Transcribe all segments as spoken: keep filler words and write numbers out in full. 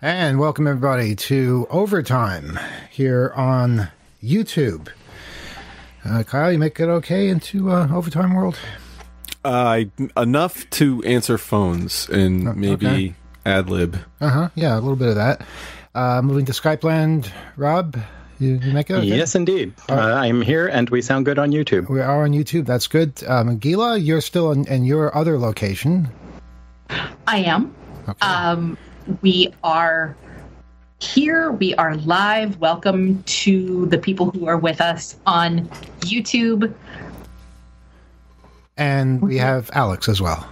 And welcome, everybody, to Overtime here on YouTube. Uh, Kyle, you make it okay into uh, Overtime World? Uh, enough to answer phones and uh, maybe okay. ad-lib. Uh-huh, yeah, a little bit of that. Uh, moving to Skype land, Rob, you, you make it okay? Yes, indeed. Uh, I'm here, and we sound good on YouTube. We are on YouTube, that's good. Um, Gila, you're still in, in your other location. I am. Okay. Um, we are here. We are live. Welcome to the people who are with us on YouTube. And we have Alex as well.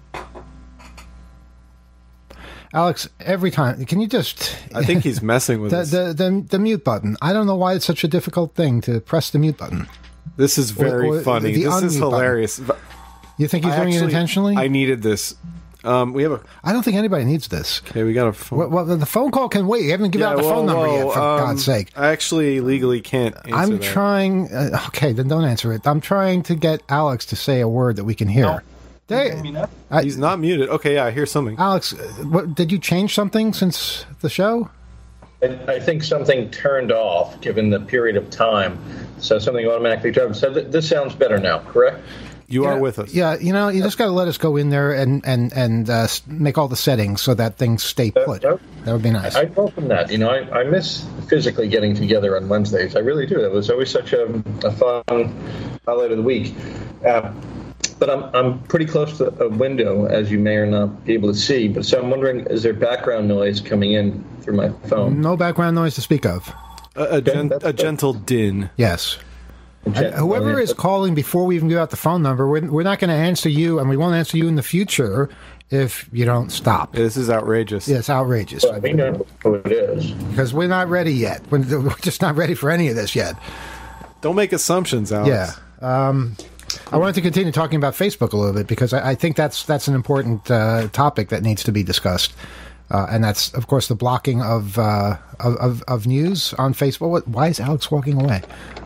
Alex, every time, can you just... I think he's messing with the, us. The, the, the mute button. I don't know why it's such a difficult thing to press the mute button. This is very or, or funny. This is hilarious. Button. You think he's I doing actually, it intentionally? I needed this. Um, we have a. I don't think anybody needs this. Okay, we got a phone. Well, well the phone call can wait. You haven't given yeah, out the whoa, phone number whoa, yet, for um, God's sake. I actually legally can't answer I'm that. trying... Uh, okay, then don't answer it. I'm trying to get Alex to say a word that we can hear. No. There, I, He's not muted. Okay, yeah, I hear something. Alex, what, did you change something since the show? I, I think something turned off, given the period of time. So something automatically turned. So th- this sounds better now, correct? You yeah, are with us. Yeah, you know, you just got to let us go in there and and and uh, make all the settings so that things stay put. Uh, that would be nice. I welcome that. You know, I, I miss physically getting together on Wednesdays. I really do. That was always such a, a fun highlight of the week. Uh, but I'm I'm pretty close to a window, as you may or not be able to see. But so I'm wondering, is there background noise coming in through my phone? No background noise to speak of. A, a, gen- a gentle din. Yes. And whoever is calling before we even give out the phone number, we're, we're not going to answer you, and we won't answer you in the future if you don't stop. Yeah, this is outrageous. Yeah, it's outrageous. Well, we know who it is. Because we're not ready yet. We're, we're just not ready for any of this yet. Don't make assumptions, Alex. Yeah. Um, I wanted to continue talking about Facebook a little bit, because I, I think that's that's an important uh, topic that needs to be discussed. Uh, and that's, of course, the blocking of, uh, of, of, of news on Facebook. What, why is Alex walking away?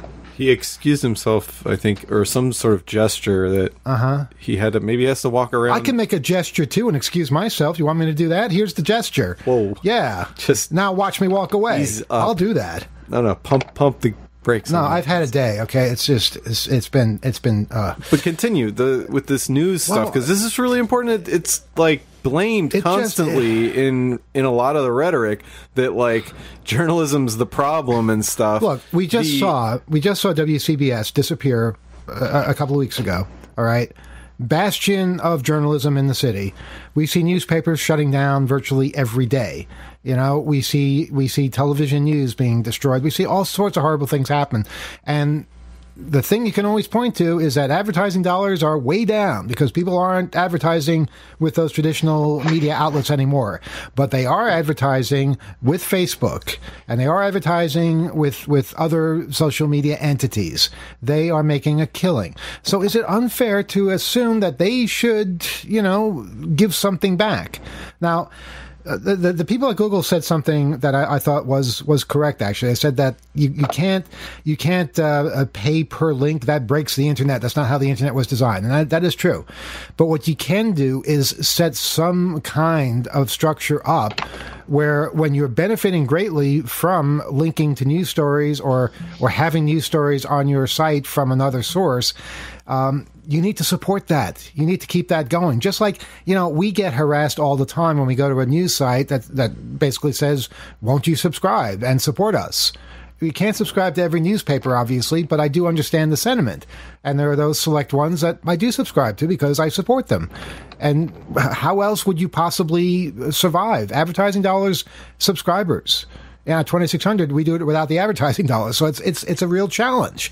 He excused himself, I think, or some sort of gesture that uh-huh. he had to, maybe he has to walk around. I can make a gesture, too, and excuse myself. You want me to do that? Here's the gesture. Whoa. Yeah. Just now watch me walk away. Uh, I'll do that. No, no, pump pump the brakes. No, I've had a day, okay? It's just, it's, it's been, it's been... Uh, but continue the with this news well, stuff, because this is really important. It, it's, like, blamed it constantly just, it, in in a lot of the rhetoric that, like, journalism's the problem and stuff. Look, we just the, saw we just saw W C B S disappear a, a couple of weeks ago. All right, bastion of journalism in the city. We see newspapers shutting down virtually every day. You know, we see we see television news being destroyed. We see all sorts of horrible things happen, and the thing you can always point to is that advertising dollars are way down because people aren't advertising with those traditional media outlets anymore. But they are advertising with Facebook, and they are advertising with, with other social media entities. They are making a killing. So is it unfair to assume that they should, you know, give something back? Now, Uh, the, the the people at Google said something that I, I thought was was correct. Actually, they said that you, you can't you can't uh, pay per link. That breaks the internet. That's not how the internet was designed, and that, that is true. But what you can do is set some kind of structure up where, when you're benefiting greatly from linking to news stories or or having news stories on your site from another source, um, you need to support that. You need to keep that going. Just like, you know, we get harassed all the time when we go to a news site that, that basically says, won't you subscribe and support us? You can't subscribe to every newspaper, obviously, but I do understand the sentiment. And there are those select ones that I do subscribe to because I support them. And how else would you possibly survive? Advertising dollars, subscribers. Yeah, twenty-six hundred, we do it without the advertising dollars. So it's it's it's a real challenge.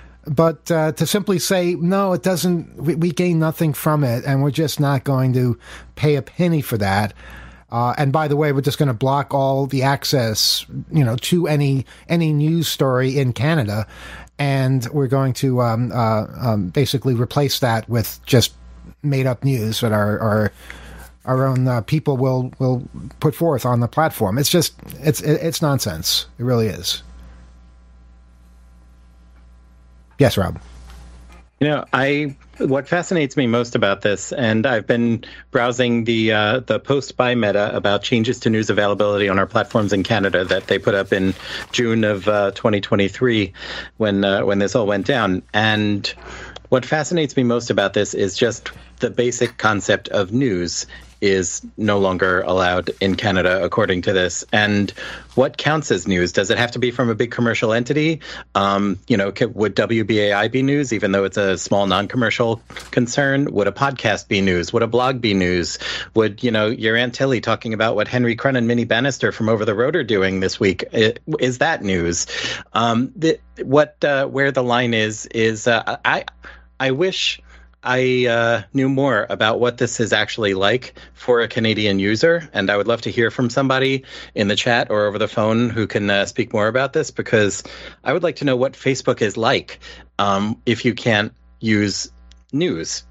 But uh, to simply say, no, it doesn't, we, we gain nothing from it, and we're just not going to pay a penny for that. Uh, and by the way, we're just going to block all the access, you know, to any any news story in Canada, and we're going to um, uh, um, basically replace that with just made up news that our our, our own uh, people will will put forth on the platform. It's just it's it's nonsense. It really is. Yes, Rob. You know, I what fascinates me most about this, and I've been browsing the uh, the post by Meta about changes to news availability on our platforms in Canada that they put up in June of uh, twenty twenty-three, when uh, when this all went down. And what fascinates me most about this is just the basic concept of news is no longer allowed in Canada, according to this. And what counts as news? Does it have to be from a big commercial entity? Um, you know, could, would W B A I be news, even though it's a small non-commercial concern? Would a podcast be news? Would a blog be news? Would, you know, your Aunt Tilly talking about what Henry Crun and Minnie Bannister from Over the Road are doing this week, is that news? Um, the, what, uh, where the line is, is uh, I, I wish I uh, knew more about what this is actually like for a Canadian user, and I would love to hear from somebody in the chat or over the phone who can uh, speak more about this, because I would like to know what Facebook is like um, if you can't use news.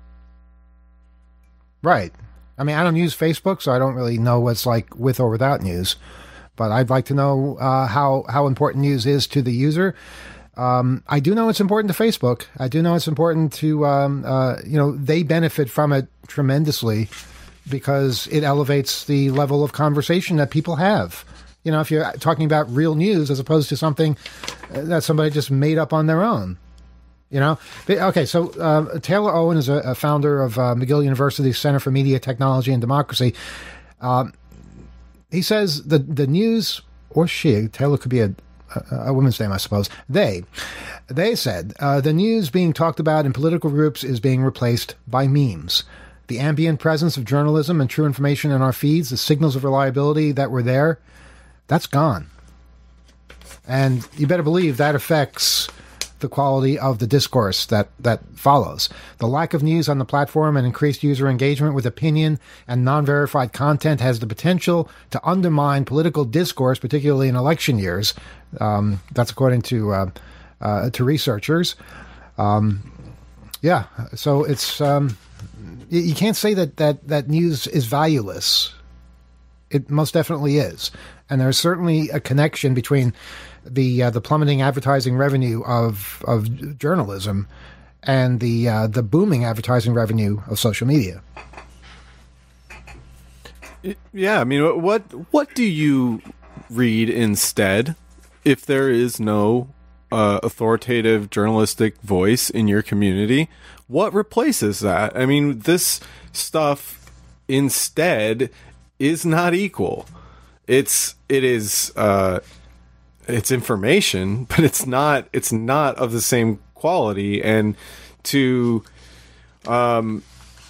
Right. I mean, I don't use Facebook, so I don't really know what's like with or without news, but I'd like to know uh, how, how important news is to the user. Um, I do know it's important to Facebook. I do know it's important to, um, uh, you know, they benefit from it tremendously because it elevates the level of conversation that people have. You know, if you're talking about real news as opposed to something that somebody just made up on their own, you know. Okay, so uh, Taylor Owen is a, a founder of uh, McGill University's Center for Media, Technology, and Democracy. Um, he says the, the news, or she, Taylor could be a a woman's name, I suppose. They, they said uh, the news being talked about in political groups is being replaced by memes. The ambient presence of journalism and true information in our feeds, the signals of reliability that were there, that's gone. And you better believe that affects the quality of the discourse that, that follows. The lack of news on the platform and increased user engagement with opinion and non-verified content has the potential to undermine political discourse, particularly in election years. Um, that's according to uh, uh, to researchers. Um, yeah, so it's um, you, you can't say that, that, that news is valueless. It most definitely is. And there's certainly a connection between the uh, the plummeting advertising revenue of of journalism and the uh, the booming advertising revenue of social media. Yeah, I mean, what what do you read instead if there is no uh, authoritative journalistic voice in your community? What replaces that? I mean, this stuff instead is not equal. It's it is. Uh, It's information, but it's not. It's not of the same quality. And to, um,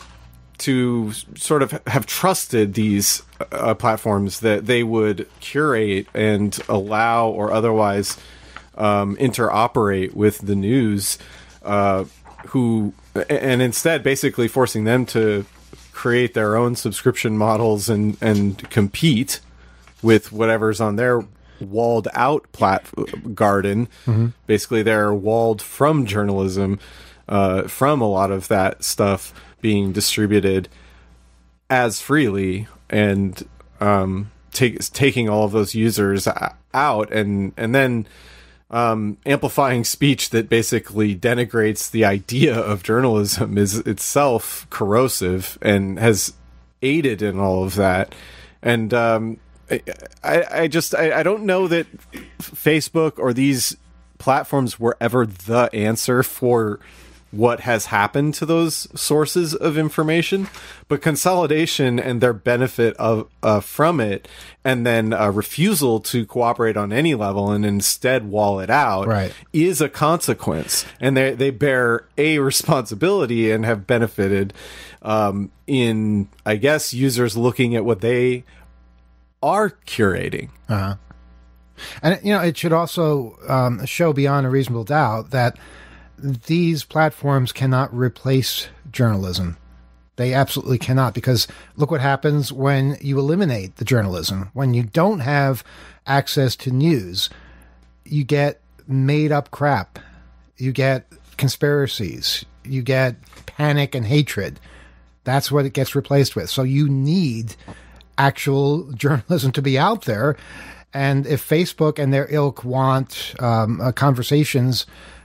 to sort of have trusted these uh, platforms that they would curate and allow, or otherwise um, interoperate with the news, uh, who, and instead basically forcing them to create their own subscription models and and compete with whatever's on their walled out plat garden. Mm-hmm. Basically, they're walled from journalism, uh, from a lot of that stuff being distributed as freely, and um, take, taking all of those users out, and and then um, amplifying speech that basically denigrates the idea of journalism is itself corrosive and has aided in all of that. And um, I, I just I, I don't know that Facebook or these platforms were ever the answer for what has happened to those sources of information, but consolidation and their benefit of uh, from it, and then a refusal to cooperate on any level and instead wall it out, right, is a consequence, and they they bear a responsibility and have benefited um, in, I guess, users looking at what they are curating. Uh-huh. And, you know, it should also um, show beyond a reasonable doubt that these platforms cannot replace journalism. They absolutely cannot, because look what happens when you eliminate the journalism. When you don't have access to news, you get made up crap. You get conspiracies. You get panic and hatred. That's what it gets replaced with. So you need actual journalism to be out there. And if Facebook and their ilk want um, uh, conversations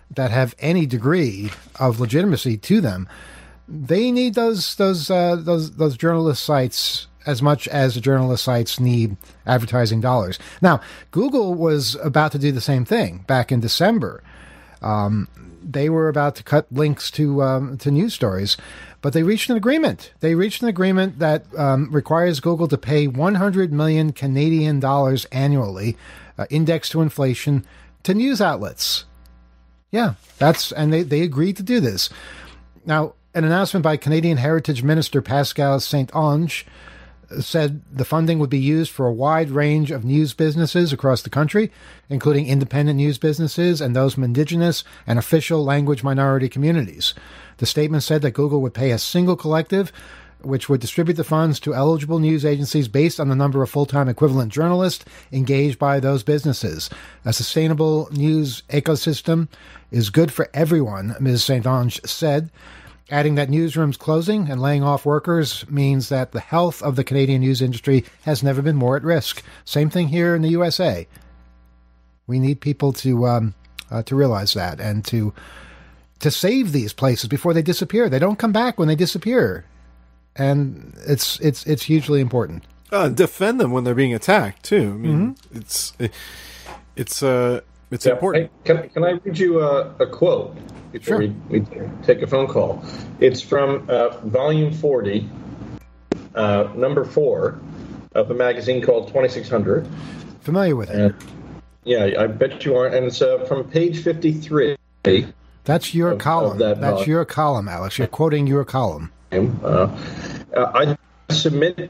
that have any degree of legitimacy to them, they need those those uh, those those journalist sites as much as the journalist sites need advertising dollars. Now, Google was about to do the same thing back in December. Um, they were about to cut links to um, to news stories, but they reached an agreement. They reached an agreement that um, requires Google to pay one hundred million Canadian dollars annually, uh, indexed to inflation, to news outlets. Yeah, that's and they, they agreed to do this. Now, an announcement by Canadian Heritage Minister Pascal Saint-Onge said the funding would be used for a wide range of news businesses across the country, including independent news businesses and those from indigenous and official language minority communities. The statement said that Google would pay a single collective, which would distribute the funds to eligible news agencies based on the number of full-time equivalent journalists engaged by those businesses. A sustainable news ecosystem is good for everyone, Miz Saint-Onge said, adding that newsrooms closing and laying off workers means that the health of the Canadian news industry has never been more at risk. Same thing here in the U S A. We need people to um, uh, to realize that and to to save these places before they disappear. They don't come back when they disappear, and it's it's it's hugely important. Uh, defend them when they're being attacked too. I mean, mm-hmm. it's it, it's uh it's yeah, important. Hey, can can I read you a, a quote? Before Sure. we, we take a phone call. It's from uh, volume forty, uh, number four of a magazine called twenty-six hundred. Familiar with it. And, yeah, I bet you aren't. And it's uh, from page fifty-three. That's your of, column. of that That's volume. your column, Alex. You're quoting your column. Uh, uh, I submit...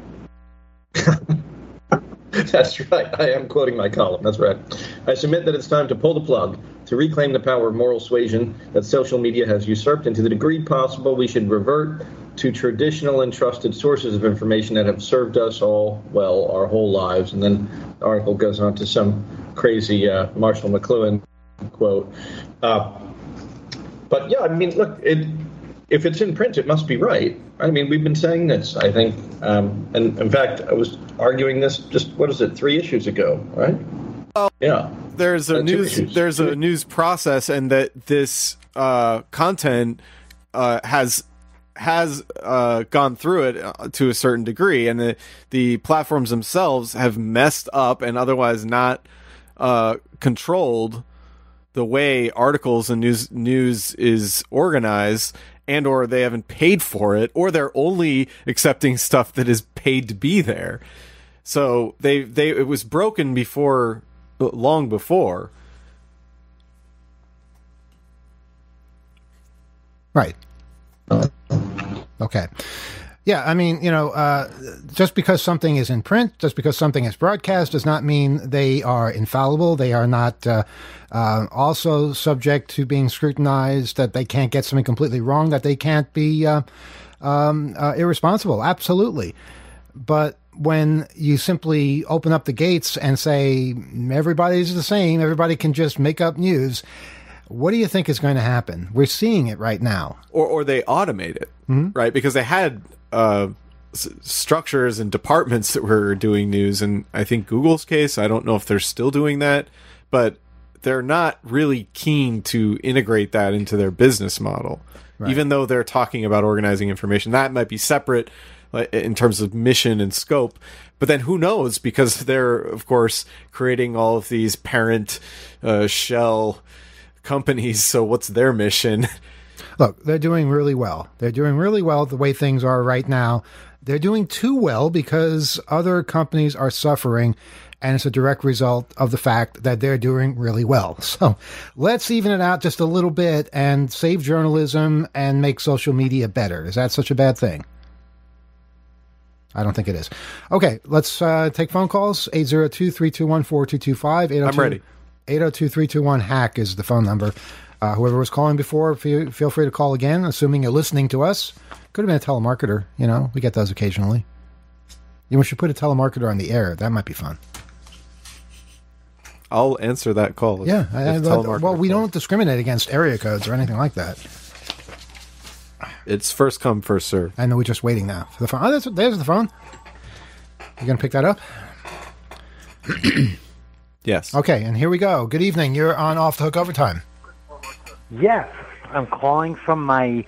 That's right. I am quoting my column. That's right. I submit that it's time to pull the plug, to reclaim the power of moral suasion that social media has usurped, and to the degree possible, we should revert to traditional and trusted sources of information that have served us all well our whole lives. And then the article goes on to some crazy uh, Marshall McLuhan quote. Uh, but yeah, I mean, look, it, if it's in print, it must be right. I mean, we've been saying this, I think. Um, and in fact, I was arguing this just, what is it, three issues ago, right? Well, yeah. There's a Uh, two news issues. there's Two- a news process, and that this uh, content uh, has has uh, gone through it uh, to a certain degree, and the the platforms themselves have messed up and otherwise not uh, controlled the way articles and news news is organized, and or they haven't paid for it, or they're only accepting stuff that is paid to be there. So they they it was broken before. Long before. Right. Okay. Yeah, I mean, you know, uh, just because something is in print, just because something is broadcast, does not mean they are infallible. They are not uh, uh, also subject to being scrutinized, that they can't get something completely wrong, that they can't be uh, um, uh, irresponsible. Absolutely. But when you simply open up the gates and say everybody's the same, everybody can just make up news, what do you think is going to happen? We're seeing it right now. Or or they automate it, Mm-hmm. right? Because they had uh, s- structures and departments that were doing news. And I think Google's case, I don't know if they're still doing that, but they're not really keen to integrate that into their business model. Right. Even though they're talking about organizing information. That might be separate in terms of mission and scope, but then who knows, because they're of course creating all of these parent uh, shell companies, so what's their mission? Look, they're doing really well. They're doing really well the way things are right now. They're doing too well because other companies are suffering, and it's a direct result of the fact that they're doing really well. So let's even it out just a little bit and save journalism and make social media better. Is that such a bad thing? I don't think it is. Okay, let's uh, take phone calls. eight zero two, three two one, four two two five. I'm ready. eight zero two, three two one, hack is the phone number. Uh, whoever was calling before, feel, feel free to call again, assuming you're listening to us. Could have been a telemarketer. You know, we get those occasionally. You should put a telemarketer on the air. That might be fun. I'll answer that call. If, Yeah. if I, telemarketer well, we calls. don't discriminate against area codes or anything like that. It's first come, first serve. I know we're just waiting now for the phone. Oh, there's, there's the phone. You going to pick that up? Yes. Okay, and here we go. Good evening. You're on Off the Hook Overtime. Yes, I'm calling from my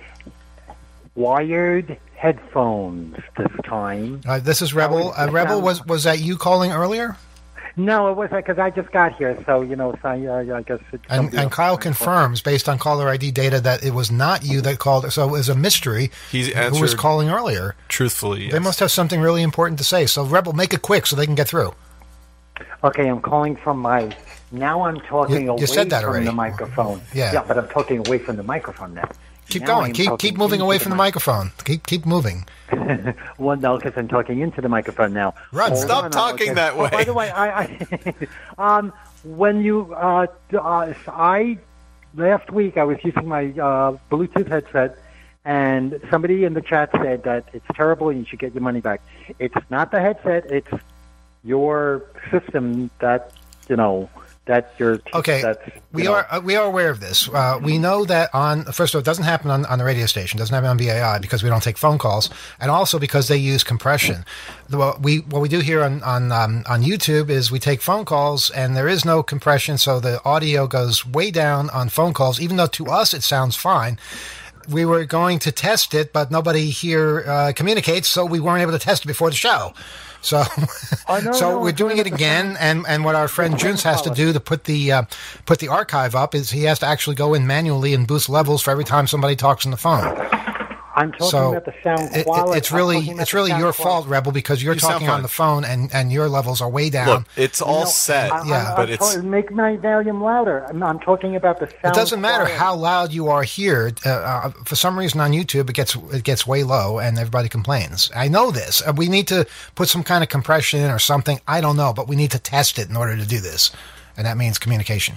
wired headphones this time. Uh, this is Rebel. Uh, Rebel, was was that you calling earlier? No, it wasn't, because I just got here, so, you know, so I, uh, I guess... It's and and Kyle confirms, based on caller I D data, that it was not you that called, so it was a mystery. He's who was calling earlier. Truthfully, yes. They must have something really important to say, so Rebel, make it quick so they can get through. Okay, I'm calling from my... Now I'm talking you, away you said that from already. the microphone. Yeah. Yeah, but I'm talking away from the microphone now. Keep now going. I'm Keep keep moving away from the, the microphone. Keep keep moving. Well, no, because I'm talking into the microphone now. Run! Hold Stop on, talking that way. Oh, by the way, I, I um, when you uh, uh, I last week I was using my uh, Bluetooth headset, and somebody in the chat said that it's terrible and you should get your money back. It's not the headset; it's your system that you know. That you're, okay, that's, we know. are uh, we are aware of this. Uh, we know that on first of all, it doesn't happen on, on the radio station, doesn't happen on B A I because we don't take phone calls, and also because they use compression. What we what we do here on on um, on YouTube is we take phone calls, and there is no compression, so the audio goes way down on phone calls, even though to us it sounds fine. We were going to test it, but nobody here uh, communicates, so we weren't able to test it before the show. So, oh, no, so no, we're doing it again, and, and what our friend Junes has to do to put the uh, put the archive up is he has to actually go in manually and boost levels for every time somebody talks on the phone. I'm talking so about the sound it, quality. It, it's really it's really your quality. fault, Rebel, because you're you talking on the phone and, and your levels are way down. Look, it's all you know, set, I, yeah, I, but I'm it's to- make my volume louder. I'm, I'm talking about the sound. It doesn't matter quality. how loud you are here. Uh, uh, for some reason on YouTube, it gets it gets way low, and everybody complains. I know this. Uh, we need to put some kind of compression in or something. I don't know, but we need to test it in order to do this, and that means communication.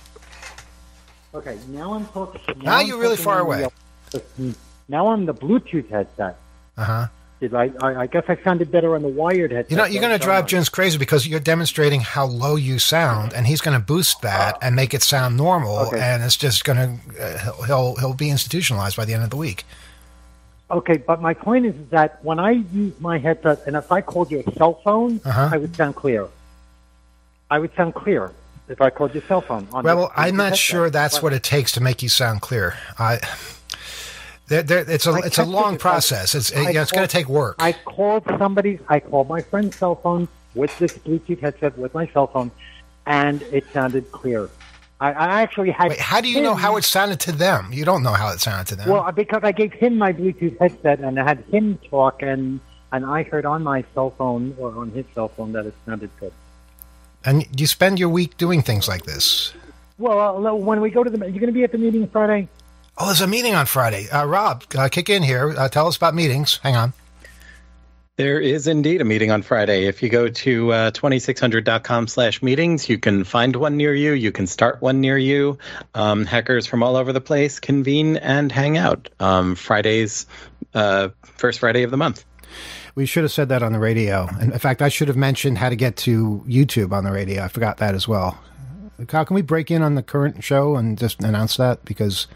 Okay, now I'm talking. Now, now I'm you're really talking far on away. The, now on the Bluetooth headset. Uh huh. Did I, I? I guess I sounded better on the wired headset. You know, you're going to drive Junes crazy because you're demonstrating how low you sound, and he's going to boost that and make it sound normal, Okay. and it's just going to uh, he'll, he'll he'll be institutionalized by the end of the week. Okay, but my point is that when I use my headset, and if I called your cell phone, Uh-huh. I would sound clear. I would sound clear if I called your cell phone. On Well, the, I'm not headset. sure that's But- what it takes to make you sound clear. I. There, there, it's a I it's a tested long it. process. It's I you know, it's going called- to take work. I called somebody. I called my friend's cell phone with this Bluetooth headset with my cell phone, and it sounded clear. I, I actually had. Wait, how do you him, know how it sounded to them? You don't know how it sounded to them. Well, because I gave him my Bluetooth headset and I had him talk, and and I heard on my cell phone or on his cell phone that it sounded good. And you spend your week doing things like this. Well, uh, when we go to the, you're going to be at the meeting Friday. Oh, there's a meeting on Friday. Uh, Rob, uh, kick in here. Uh, tell us about meetings. Hang on. There is indeed a meeting on Friday. If you go to uh, twenty-six hundred dot com slash meetings, you can find one near you. You can start one near you. Um, hackers from all over the place convene and hang out. Um, Friday's uh, first Friday of the month. We should have said that on the radio. And in fact, I should have mentioned how to get to YouTube on the radio. I forgot that as well. Kyle, can we break in on the current show and just announce that? Because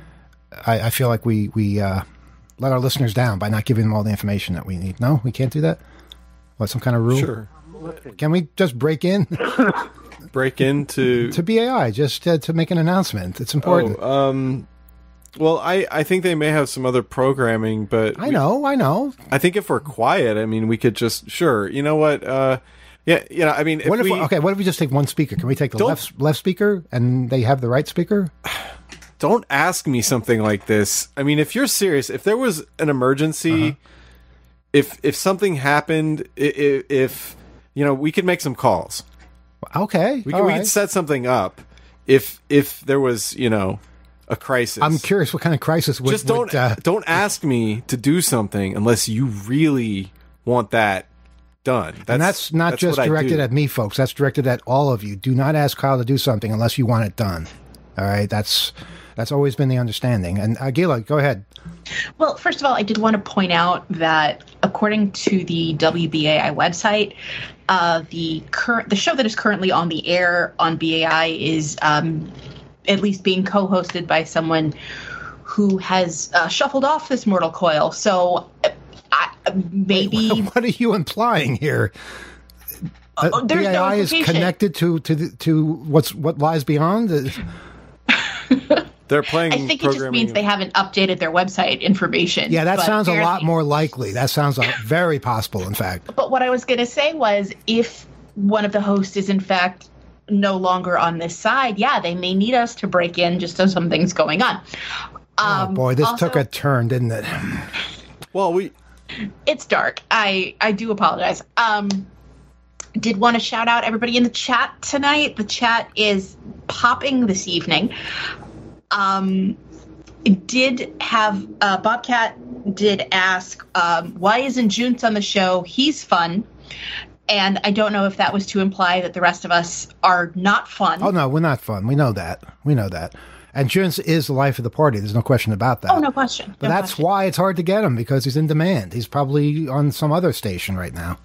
I, I feel like we, we uh, let our listeners down by not giving them all the information that we need. No, we can't do that? What, some kind of rule? Sure. Can we just break in? Break into to B A I, just uh, to make an announcement. It's important. Oh, um, well, I, I think they may have some other programming, but I we, know, I know. I think if we're quiet, I mean, we could just sure. You know what? Uh, yeah, you know, I mean, if What if we, okay? What if we just take one speaker? Can we take the Don't- left left speaker and they have the right speaker? don't ask me something like this. I mean, if you're serious, if there was an emergency, Uh-huh. if if something happened, if, if you know, we could make some calls. Okay, We all could, we right. could set something up if if there was, you know, a crisis. I'm curious what kind of crisis would Just don't would, uh, don't ask me to do something unless you really want that done. That's, and that's not that's just what I directed do. at me, folks. That's directed at all of you. Do not ask Kyle to do something unless you want it done. All right, that's that's always been the understanding. And uh, Gila, go ahead. Well, first of all, I did want to point out that according to the W B A I website, uh, the current the show that is currently on the air on B A I is um, at least being co-hosted by someone who has uh, shuffled off this mortal coil. So uh, I, maybe What are you implying here? Uh, Uh, there's B A I no is implication. connected to to the, to what's what lies beyond. Uh, They're playing. I think it just means they haven't updated their website information. Yeah, that but sounds a lot apparently- more likely. That sounds uh, very possible, in fact. But what I was going to say was, if one of the hosts is in fact no longer on this side, yeah, they may need us to break in just so something's going on. Um, Oh boy, this also, took a turn, didn't it? Well, we. It's dark. I I do apologize. Um, did want to shout out everybody in the chat tonight. The chat is popping this evening. Um, did have uh, Bobcat did ask um, why isn't Junts on the show? He's fun, and I don't know if that was to imply that the rest of us are not fun. Oh no, we're not fun. We know that. We know that. And Junts is the life of the party. There's no question about that. Oh, no question. But No that's question. why it's hard to get him, because he's in demand. He's probably on some other station right now.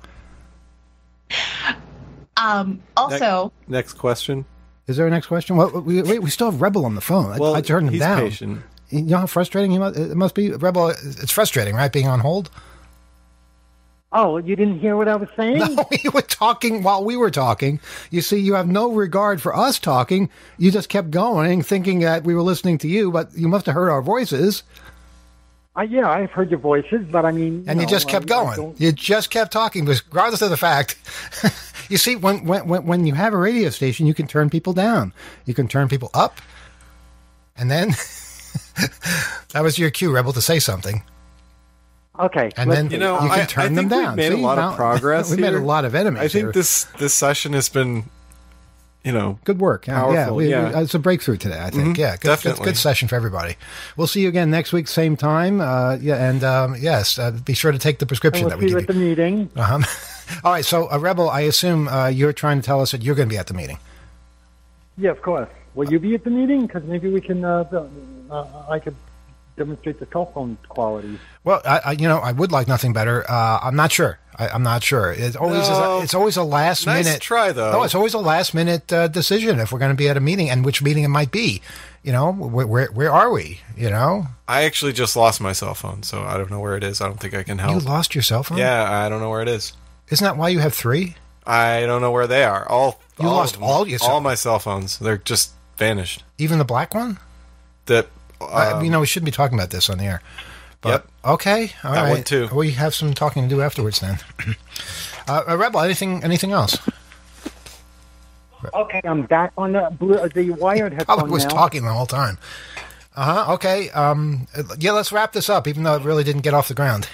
Um, also, Next, next question. Is there a next question? Well, we, we, we still have Rebel on the phone. I, Well, I turned him he's down. patient. You know how frustrating he must, it must be? Rebel, it's frustrating, right, being on hold? Oh, you didn't hear what I was saying? No, you were talking while we were talking. You see, you have no regard for us talking. You just kept going, thinking that we were listening to you, but you must have heard our voices, Uh, yeah, I've heard your voices, but I mean... and you know, just kept I- I going. don't- You just kept talking, regardless of the fact. You see, when, when when when you have a radio station, you can turn people down. You can turn people up, and then that was your cue, Rebel, to say something. Okay. And let's then see. You know, you can I, turn I them think down. we've made See, a lot now- of progress. we made here. a lot of enemies I think here. this this session has been, you know, Good work. Yeah, yeah, Powerful, we, yeah. we- it's a breakthrough today, I think. Mhm, yeah, good, good, definitely. good session for everybody. We'll see you again next week, same time. Uh, yeah, and um, yes, uh, be sure to take the And prescription we'll that see we you give at you. the meeting. Uh-huh. All right, so uh, Rebel, I assume uh, you're trying to tell us that you're going to be at the meeting. Yeah, of course. Will you be at the meeting? Because maybe we can... Uh, uh, I could demonstrate the cell phone quality. Well, I, I, you know, I would like nothing better. Uh, I'm not sure. I, I'm not sure. It's always No. a, it's always a last Nice minute try, though. No, it's always a last minute uh, decision if we're going to be at a meeting and which meeting it might be. You know, where where, where are we? You know, I actually just lost my cell phone, so I don't know where it is. I don't think I can you help. lost your cell phone. Yeah, I don't know where it is. Isn't that why you have three? I don't know where they are. All You all lost of them. all your cell- all my cell phones. They're just vanished. Even the black one? That Uh, um, you know, we shouldn't be talking about this on the air. But, Yep. Okay. All That right. one too. We have some talking to do afterwards then. uh, uh, Rebel, anything anything else? Okay, I'm back on the blue, the wired headphone Probably was now. talking the whole time. Uh huh. Okay. Um. Yeah. Let's wrap this up, even though it really didn't get off the ground.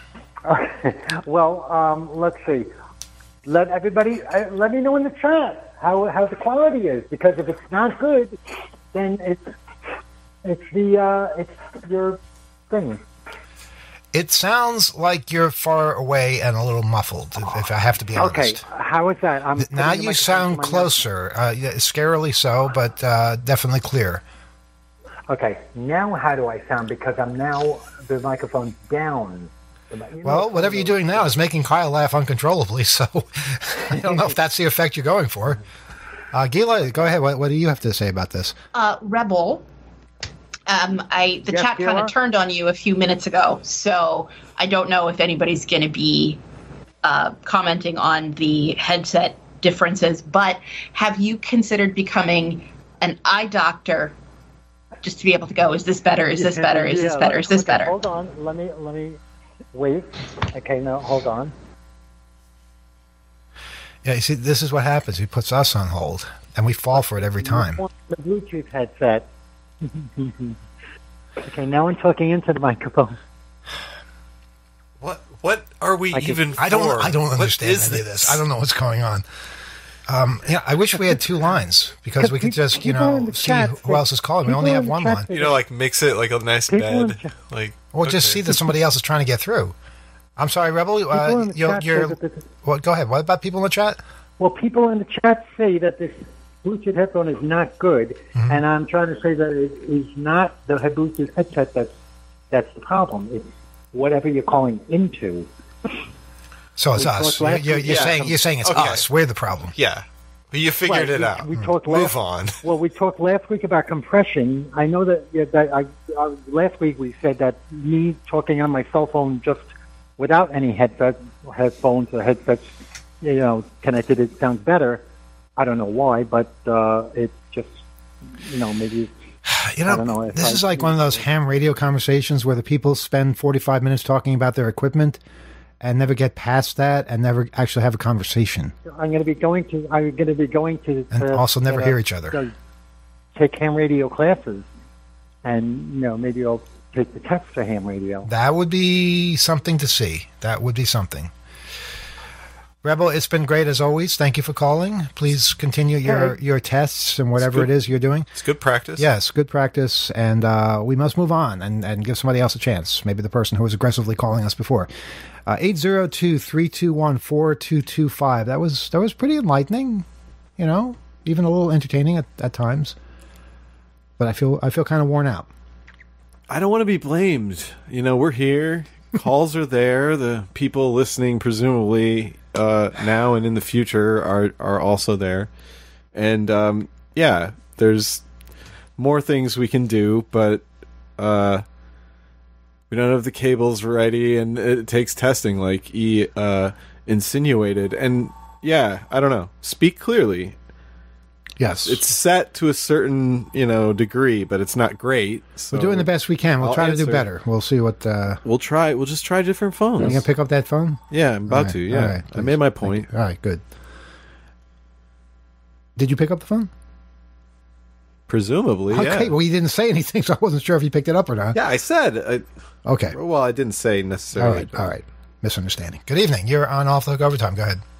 Well, um, let's see. Let everybody uh, let me know in the chat how how the quality is, because if it's not good, then it's it's the uh, it's your thing. It sounds like you're far away and a little muffled, if, if I have to be honest. Okay, how is that? I'm Now putting the you microphone sound to my mouth. closer, uh, yeah, scarily so, but uh, definitely clear. Okay, now how do I sound? Because I'm now the microphone's down. You know, Well, whatever you're doing now is making Kyle laugh uncontrollably, so I don't know if that's the effect you're going for. Uh, Gila, go ahead. What, what do you have to say about this? uh, Rebel, um, I the Yes, chat kind Kayla? of turned on you a few minutes ago, so I don't know if anybody's going to be uh, commenting on the headset differences. But have you considered becoming an eye doctor just to be able to go? Is this better? Is this better? Is this Yeah, better? Is this okay, better? Hold on. Let me let me wait. Okay, no, hold on. Yeah, you see, this is what happens. He puts us on hold, and we fall for it every time. The Bluetooth headset. Okay, now I'm talking into the microphone. what what are we I can- even? I don't. for? I don't What understand is any of this. I don't know what's going on. Um, yeah, I wish we had two lines because we could just, you People in know, the see chat who else is calling. We people only in have the one chat line. say You know, like mix it like a nice People in bed, the- like Or just okay. see that somebody else is trying to get through. I'm sorry, Rebel. People Uh, in the you're, chat you're say that this- what? Go ahead. What about people in the chat? Well, people in the chat say that this Bluetooth headphone is not good, Mm-hmm. and I'm trying to say that it is not the Bluetooth headset that's that's the problem. It's whatever you're calling into. So it's We us. talked You're, last you're, week- you're yeah. saying you're saying it's Okay. us. We're the problem. yeah. But you figured Right, it we- out. we talked Move last- on. Well, we talked last week about compression. I know that, yeah, that I, uh, last week we said that me talking on my cell phone just without any headset, headphones or headsets, you know, connected, it sounds better. I don't know why, but uh, it just, you know, maybe. You know, I don't know if this I- is like one of those ham radio conversations where the people spend forty-five minutes talking about their equipment and never get past that and never actually have a conversation. I'm going to be going to. I'm going to be going to. And to also never uh, hear each other. to Take ham radio classes, and you know maybe I'll take the test for ham radio. That would be something to see. That would be something. Rebel, it's been great as always. Thank you for calling. Please continue your, Okay. your tests and whatever it is you're doing. It's good practice. Yes, good practice. And uh, we must move on and, and give somebody else a chance. Maybe the person who was aggressively calling us before. Uh, eight zero two, three two one, four two two five. That was that was pretty enlightening, you know, even a little entertaining at, at times. But I feel I feel kind of worn out. I don't want to be blamed. You know, we're here. Calls are there. The people listening, presumably, uh, now and in the future, are are also there. And um, yeah, there's more things we can do, but uh, we don't have the cables ready, and it takes testing, like he uh, insinuated. And yeah, I don't know. Speak clearly. Yes. It's set to a certain, you know, degree, but it's not great. So We're doing the best we can. We'll I'll try to do answer. better. We'll see what... Uh, We'll try. We'll just try different phones. you going to pick up that phone? Yeah, I'm about All right, to. Yeah, all right, I please. made my Thank point. you. All right, good. Did you pick up the phone? Presumably, Okay, yeah. well, you didn't say anything, so I wasn't sure if you picked it up or not. Yeah, I said. I, Okay. well, I didn't say All necessarily. right, all right. Misunderstanding. Good evening. You're on Off the Hook Overtime. Go ahead.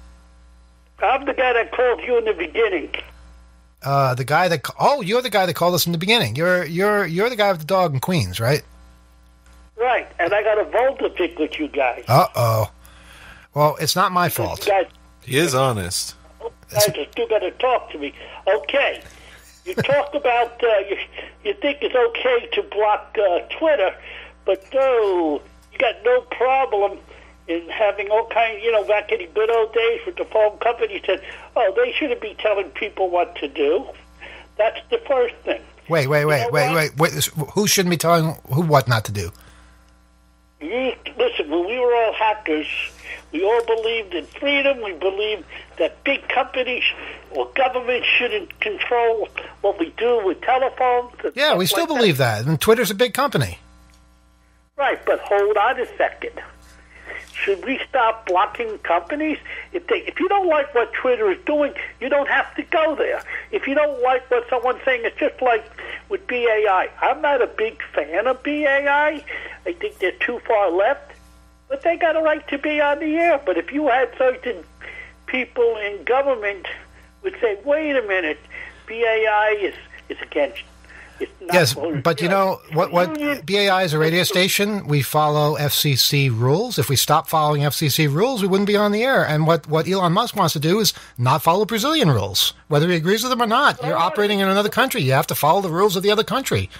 I'm the guy that called you in the beginning. Uh, the guy that... Oh, you're the guy that called us in the beginning. You're you're you're the guy with the dog in Queens, right? Right, and I got a vote to pick with you guys. Uh-oh. Well, it's not my fault. You guys, He is honest. you guys are still got to talk to me. Okay. You talk about, uh, you, you think it's okay to block uh, Twitter, but no, you got no problem in having all kind, you know, back in the good old days with the phone company said, oh, they shouldn't be telling people what to do. That's the first thing. Wait, wait, wait, You know wait, what? wait, wait. Who shouldn't be telling who what not to do? You, listen, when we were all hackers, we all believed in freedom. We believed that big companies or government shouldn't control what we do with telephones. and Yeah, stuff we still like believe that. And Twitter's a big company. Right, but hold on a second. Should we stop blocking companies? If they, if you don't like what Twitter is doing, you don't have to go there. If you don't like what someone's saying, it's just like with B A I. I'm not a big fan of B A I. I think they're too far left, but they got a right to be on the air. But if you had certain people in government would say, wait a minute, B A I is, is against... It's not Yes, for- but you know what? What union- B A I is a radio station. We follow F C C rules. If we stop following F C C rules, we wouldn't be on the air. And what, what Elon Musk wants to do is not follow Brazilian rules, whether he agrees with them or not. You're operating in another country. You have to follow the rules of the other country.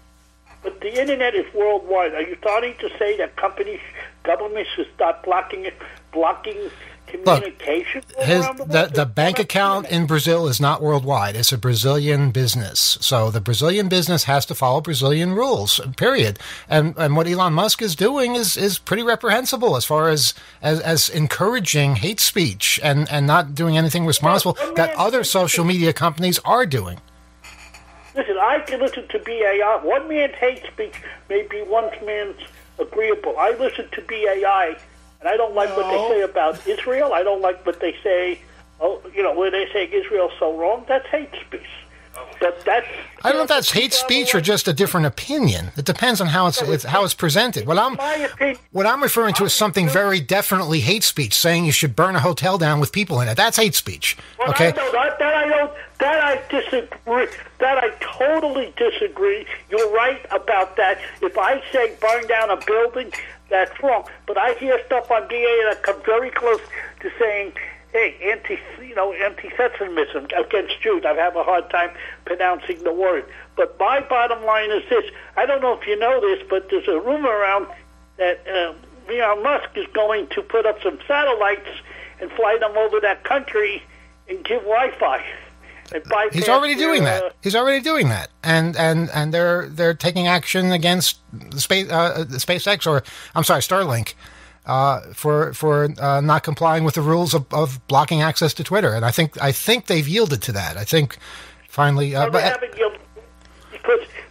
But the internet is worldwide. Are you starting to say that companies, governments should start blocking it, blocking communication? His, around the, the world? the bank account in Brazil is not worldwide. It's a Brazilian business. So the Brazilian business has to follow Brazilian rules, period. And and what Elon Musk is doing is, is pretty reprehensible as far as, as, as encouraging hate speech and, and not doing anything responsible Well, that man, other social media companies are doing. Listen, I can listen to B A I. One man's hate speech may be one man's agreeable. I listen to B A I, and I don't like what they say about Israel. I don't like what they say, oh, you know, where they say Israel's so wrong. That's hate speech. But that's... I don't know if that's hate speech or just a different opinion. It depends on how it's, it's how it's presented. What I'm My opinion... what I'm referring to is something very definitely hate speech, saying you should burn a hotel down with people in it. That's hate speech. Well, Okay. I don't, that, that I don't. That I disagree. That I totally disagree. You're right about that. If I say burn down a building, that's wrong. But I hear stuff on B A that comes very close to saying, "Hey, anti, you know, anti-Semitism against Jews." I have a hard time pronouncing the word. But my bottom line is this: I don't know if you know this, but there's a rumor around that uh, Elon Musk is going to put up some satellites and fly them over that country and give Wi-Fi. And bypass He's already their, doing uh, that. He's already doing that, and and and they're they're taking action against the space uh, the SpaceX or I'm sorry Starlink uh, for for uh, not complying with the rules of, of blocking access to Twitter. And I think I think they've yielded to that. I think finally, uh, Well, they but haven't yielded because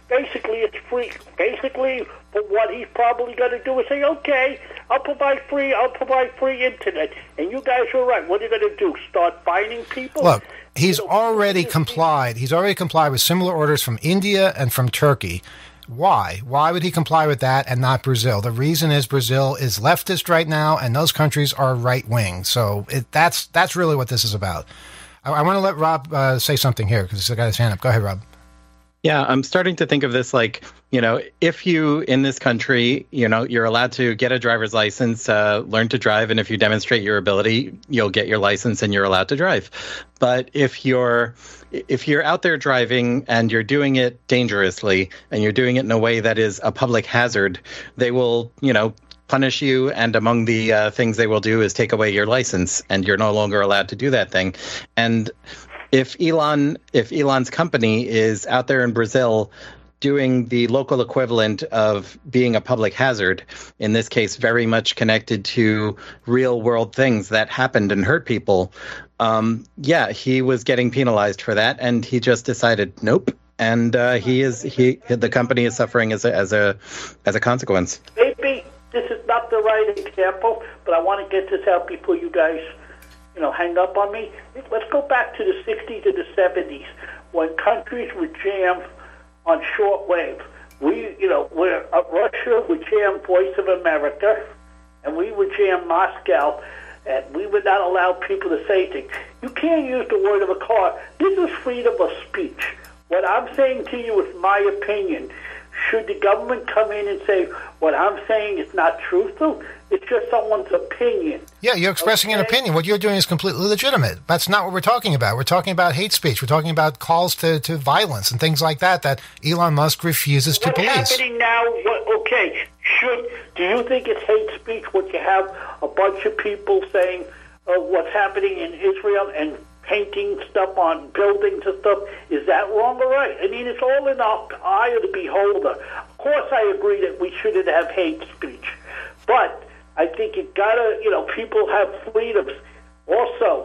basically it's free. Basically, but what he's probably going to do is say, okay, I'll provide free, I'll provide free internet, and you guys are right. What are you going to do? Start fining people? Look, he's You know, already complied. He's already complied with similar orders from India and from Turkey. Why? Why would he comply with that and not Brazil? The reason is Brazil is leftist right now, and those countries are right wing. So it, that's that's really what this is about. I, I want to let Rob uh, say something here because he's got his hand up. Go ahead, Rob. Yeah, I'm starting to think of this like, you know, if you in this country, you know, you're allowed to get a driver's license, uh, learn to drive, and if you demonstrate your ability, you'll get your license and you're allowed to drive. But if you're if you're out there driving and you're doing it dangerously and you're doing it in a way that is a public hazard, they will, you know, punish you. And among the uh, things they will do is take away your license, and you're no longer allowed to do that thing. And If Elon, if Elon's company is out there in Brazil doing the local equivalent of being a public hazard, in this case, very much connected to real world things that happened and hurt people, um, yeah, he was getting penalized for that, and he just decided, nope. And uh, he is he the company is suffering as a as a as a consequence. Maybe this is not the right example, but I want to get this out before you guys, you know, hang up on me. Let's go back to the sixties and the seventies when countries were jammed on shortwave. We, you know, where uh, Russia would jam Voice of America, and we would jam Moscow, and we would not allow people to say things. You can't use the word of a car. This is freedom of speech. What I'm saying to you is my opinion. Should the government come in and say, what I'm saying is not truthful? It's just someone's opinion. Yeah, you're expressing okay. an opinion. What you're doing is completely legitimate. That's not what we're talking about. We're talking about hate speech. We're talking about calls to, to violence and things like that that Elon Musk refuses to What's police. What's happening now, what, okay, should, do you think it's hate speech when you have a bunch of people saying uh, what's happening in Israel and painting stuff on buildings and stuff? Is that wrong or right? I mean, it's all in the eye of the beholder. Of course, I agree that we shouldn't have hate speech, but I think you gotta, you know, people have freedoms. Also,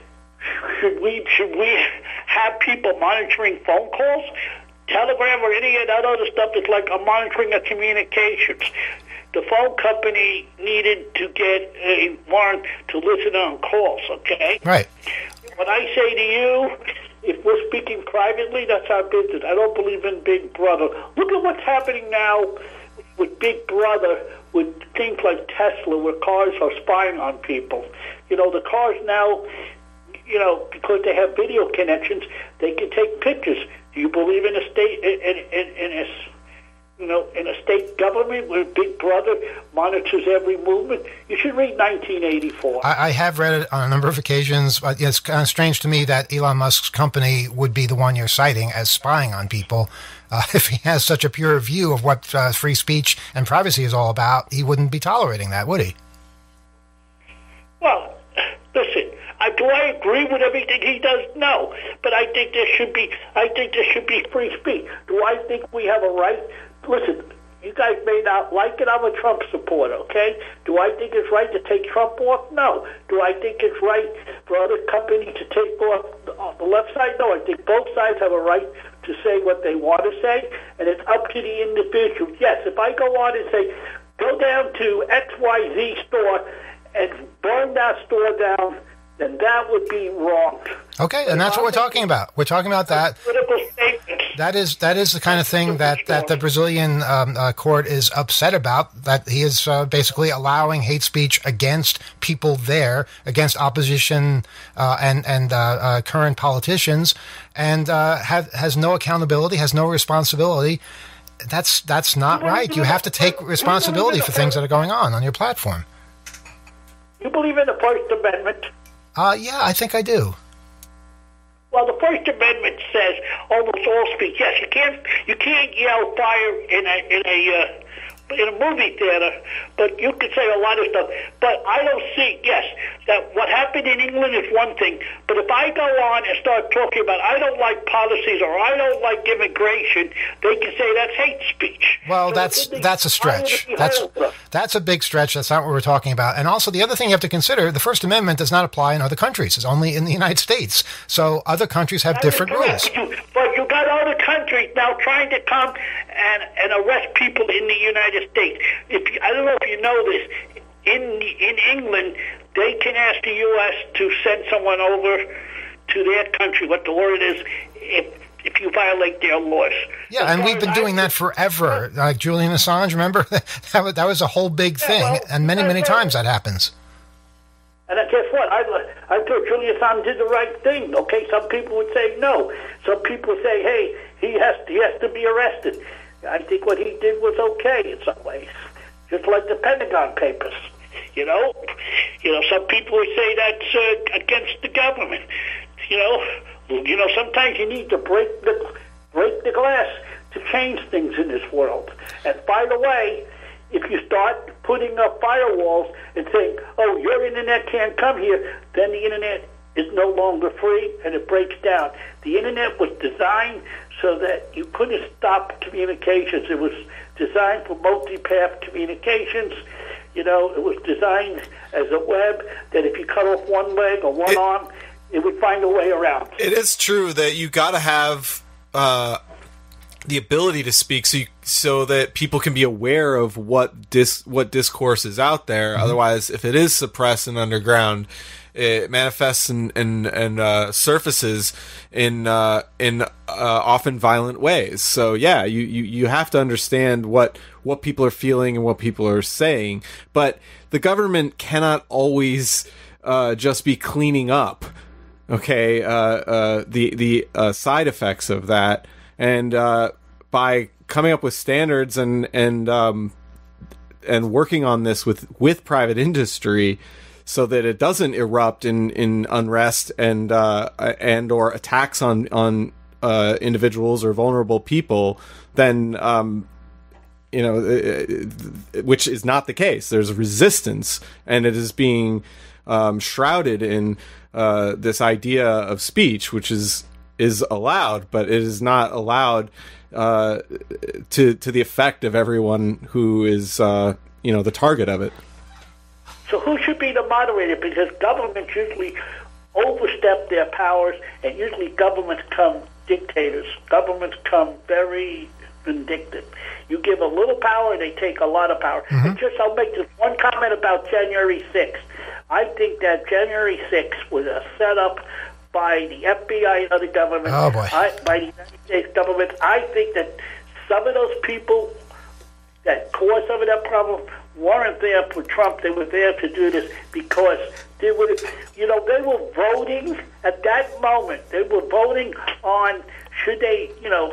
should we should we have people monitoring phone calls, Telegram, or any of that other stuff that's like a monitoring of communications? The phone company needed to get a warrant to listen on calls. Okay, right. When I say to you, if we're speaking privately, that's our business. I don't believe in Big Brother. Look at what's happening now with Big Brother, with things like Tesla, where cars are spying on people. You know, the cars now, you know, because they have video connections, they can take pictures. Do you believe in a state, in, in, in a, you know, in a state government where Big Brother monitors every movement? You should read nineteen eighty-four. I, I have read it on a number of occasions. But it's kind of strange to me that Elon Musk's company would be the one you're citing as spying on people. Uh, if he has such a pure view of what uh, free speech and privacy is all about, he wouldn't be tolerating that, would he? Well, listen, I, do I agree with everything he does? No, but I think there should be. I think there should be free speech. Do I think we have a right? Listen, you guys may not like it. I'm a Trump supporter, okay? Do I think it's right to take Trump off? No. Do I think it's right for other companies to take off the left side? No. I think both sides have a right to say what they want to say, and it's up to the individual. Yes, if I go on and say, go down to X Y Z store and burn that store down, then that would be wrong. Okay, and that's what we're talking about. We're talking about that. Political statements. That is that is the kind of thing that, that the Brazilian um, uh, court is upset about, that he is uh, basically allowing hate speech against people there, against opposition uh, and, and uh, uh, current politicians, and uh, have, has no accountability, has no responsibility. That's, that's not right. You have to take responsibility for things that are going on on your platform. You believe in the First Amendment? Uh, yeah, I think I do. Well, the First Amendment says almost all speech. Yes, you can't you can't yell fire in a in a uh, in a movie theater, but you can say a lot of stuff. But I don't see, yes, that what happened in England is one thing. But if I go on and start talking about I don't like policies or I don't like immigration, they can say that's hate speech. Well, so that's that's a stretch. That's that's a big stretch. That's not what we're talking about. And also, the other thing you have to consider: the First Amendment does not apply in other countries. It's only in the United States. So other countries have that different rules. You, but you got other countries. now trying to come and, and arrest people in the United States. If you, I don't know if you know this, in in England, they can ask the U S to send someone over to their country, what the word is, if if you violate their laws. Yeah, and we've been doing that forever. Like Julian Assange, remember? that, was, that was a whole big thing, yeah, well, and many, many times that happens. And guess what? I, I thought Julian Assange did the right thing. Okay, some people would say no. Some people would say, hey, he has he has to be arrested. I think what he did was okay in some ways, just like the Pentagon Papers. You know, you know, some people would say that's uh, against the government. You know, you know, sometimes you need to break the break the glass to change things in this world. And by the way, if you start putting up firewalls and saying, "Oh, your internet can't come here," then the internet is no longer free and it breaks down. The internet was designed so that you couldn't stop communications. It was designed for multipath communications. You know, it was designed as a web that if you cut off one leg or one it, arm, it would find a way around. It is true that you got to have uh, the ability to speak, so you, so that people can be aware of what dis what discourse is out there. Mm-hmm. Otherwise, if it is suppressed and underground, it manifests and and, and uh, surfaces in uh, in uh, often violent ways. So yeah, you, you, you have to understand what what people are feeling and what people are saying. But the government cannot always uh, just be cleaning up, okay, uh, uh, the the uh, side effects of that, and uh, by coming up with standards and and um, and working on this with with private industry, so that it doesn't erupt in, in unrest and uh, and or attacks on on uh, individuals or vulnerable people, then um, you know, which is not the case. There's resistance, and it is being um, shrouded in uh, this idea of speech, which is is allowed, but it is not allowed uh, to to the effect of everyone who is uh, you know, the target of it. So who should be the moderator? Because governments usually overstep their powers, and usually governments come dictators. Governments come very vindictive. You give a little power, they take a lot of power. Mm-hmm. And just I'll make just one comment about January sixth. I think that January sixth was a setup by the F B I and other governments, oh boy. I, by the United States government. I think that some of those people that caused some of that problem weren't there for Trump. They were there to do this because they would, you know, they were voting at that moment. They were voting on should they, you know,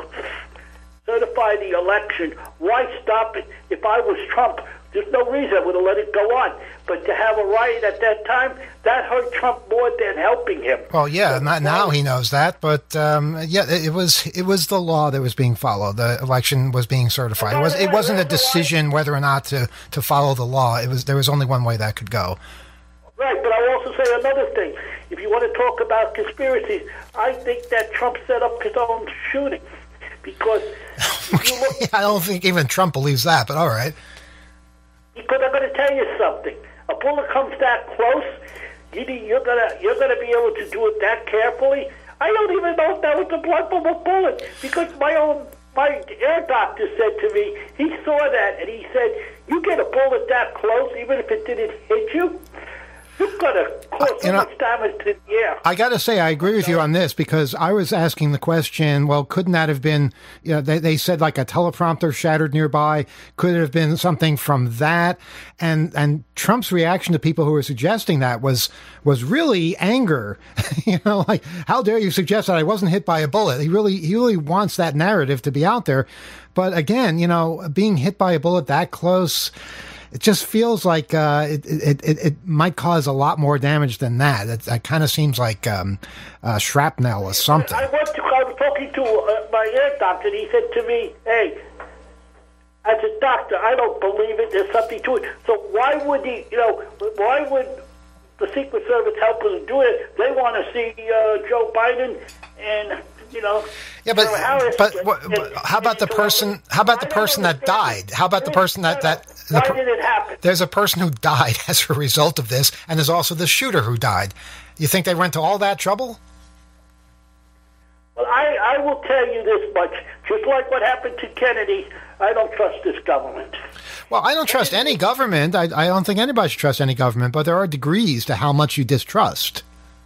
certify the election. Why stop it? If I was Trump, there's no reason I would have let it go on. But to have a riot at that time, that hurt Trump more than helping him. Well, yeah, so, not now he knows that, but um, yeah, it was it was the law that was being followed. The election was being certified. It was it wasn't a decision whether or not to, to follow the law. It was there was only one way that could go. Right, but I'll also say another thing. If you want to talk about conspiracies, I think that Trump set up his own shooting because if you look, I don't think even Trump believes that, but all right. Because I'm going to tell you something. A bullet comes that close, you, you're going to you're going to be able to do it that carefully. I don't even know if that was a blood from a bullet because my own my air doctor said to me, he saw that and he said, you get a bullet that close, even if it didn't hit you, you've got to cause so know, much damage to the air. I got to say, I agree with you on this because I was asking the question, well, couldn't that have been, you know, they, they said like a teleprompter shattered nearby. Could it have been something from that? And and Trump's reaction to people who were suggesting that was was really anger. You know, like, how dare you suggest that I wasn't hit by a bullet? He really, he really wants that narrative to be out there. But again, you know, being hit by a bullet that close, it just feels like uh, it, it, it, it might cause a lot more damage than that. It, it kind of seems like um, uh, shrapnel or something. I, went to, I was talking to uh, my ear doctor, and he said to me, hey, as a doctor, I don't believe it. There's something to it. So why would he, you know, why would the Secret Service help us do it? They want to see uh, Joe Biden and, you know, yeah, but but, but, but how about the person? How about the person that died? How about the person that that? Why did it happen? There's a person who died as a result of this, and there's also the shooter who died. You think they went to all that trouble? Well, I, I will tell you this much. Just like what happened to Kennedy, I don't trust this government. Well, I don't trust any government. I, I don't think anybody should trust any government, but there are degrees to how much you distrust.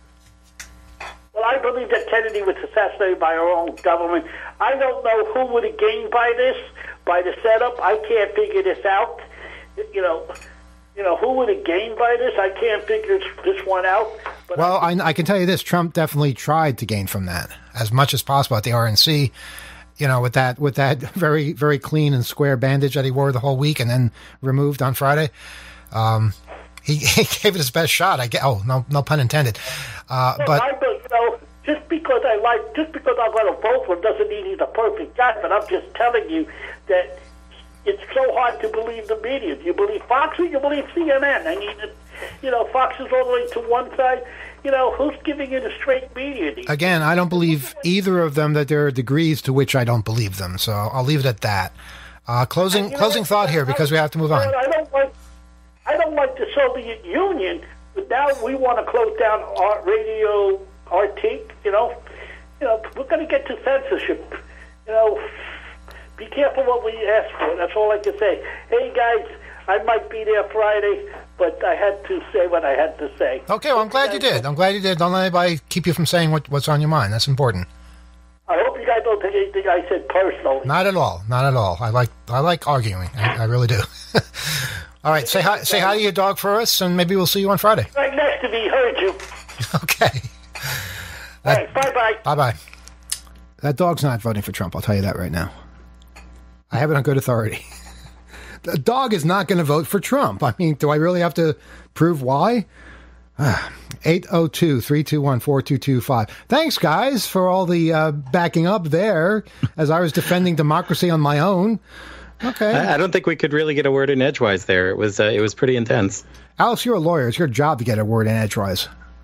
Well, I believe that Kennedy was assassinated by our own government. I don't know who would have gained by this, by the setup. I can't figure this out. You know, you know who would have gained by this? I can't figure this one out. But well, I, I can tell you this: Trump definitely tried to gain from that as much as possible at the R N C. You know, with that with that very very clean and square bandage that he wore the whole week and then removed on Friday. Um, he, he gave it his best shot. I get. Oh, no, no pun intended. Uh, no, but I don't, you know, just because I like, just because I'm going to vote for him doesn't mean he's a perfect guy. But I'm just telling you that it's so hard to believe the media. Do you believe Fox or you believe C N N? I mean, it, you know, Fox is all the way to one side. You know, who's giving you the straight media? Again, I don't believe either of them, that there are degrees to which I don't believe them. So I'll leave it at that. Uh, closing closing thought here, because we have to move on. I don't like I don't like the Soviet Union, but now we want to close down our radio, Arctic. You know, you know, we're going to get to censorship. You know, be careful what we ask for. That's all I can say. Hey guys, I might be there Friday, but I had to say what I had to say. Okay, well, I'm glad you did. I'm glad you did. Don't let anybody keep you from saying what, what's on your mind. That's important. I hope you guys don't take anything I said personally. Not at all. Not at all. I like I like arguing. I, I really do. All right, say hi say hi to your dog for us, and maybe we'll see you on Friday. Right next to me, heard you. Okay. All right, bye-bye. Bye-bye. That dog's not voting for Trump, I'll tell you that right now. I have it on good authority. The dog is not going to vote for Trump. I mean, do I really have to prove why? eight oh two, three two one, four two two five. Thanks, guys, for all the uh, backing up there as I was defending democracy on my own. Okay. I, I don't think we could really get a word in edgewise there. It was uh, it was pretty intense. Alice, you're a lawyer. It's your job to get a word in edgewise.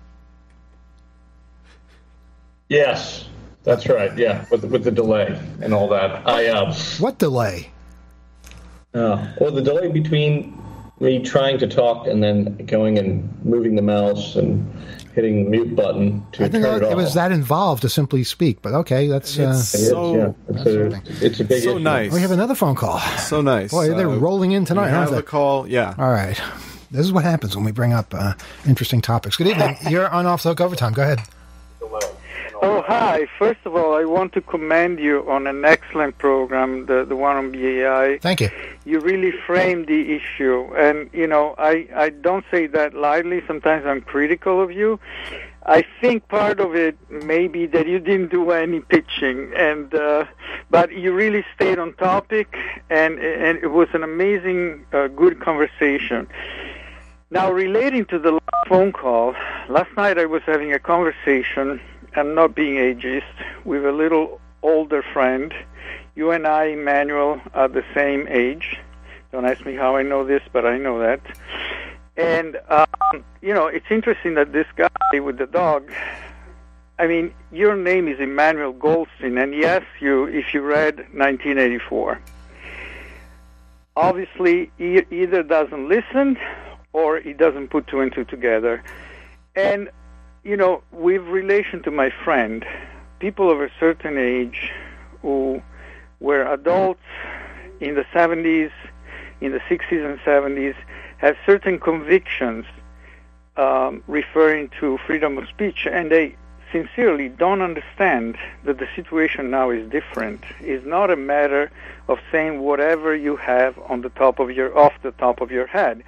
Yes, that's right. Yeah, with with the delay and all that. I uh, What delay? Uh, well, the delay between me trying to talk and then going and moving the mouse and hitting the mute button to I think turn that, it off. it was that involved to simply speak, but okay, that's uh, It's It is, so yeah. It's, a, it's a big so issue. nice. we have another phone call. So nice. Boy, they're Uh, rolling in tonight, we have aren't they? a call. Yeah. All right. This is what happens when we bring up uh, interesting topics. Good evening. You're on Off the Hook Overtime. Go ahead. Oh, hi. First of all, I want to commend you on an excellent program, the, the one on B A I. Thank you. You really framed the issue. And, you know, I, I don't say that lightly. Sometimes I'm critical of you. I think part of it may be that you didn't do any pitching, and uh, but you really stayed on topic, and, and it was an amazing, uh, good conversation. Now, relating to the last phone call, last night I was having a conversation, I'm not being ageist, with a little older friend. You and I, Emmanuel, are the same age. Don't ask me how I know this, but I know that. And, um, you know, it's interesting that this guy with the dog, I mean, your name is Emmanuel Goldstein, and he asks you if you read nineteen eighty-four. Obviously, he either doesn't listen or he doesn't put two and two together. And, you know, with relation to my friend, people of a certain age who were adults in the seventies, in the sixties and seventies, have certain convictions um, referring to freedom of speech, and they sincerely don't understand that the situation now is different. It's not a matter of saying whatever you have on the top of your off the top of your head.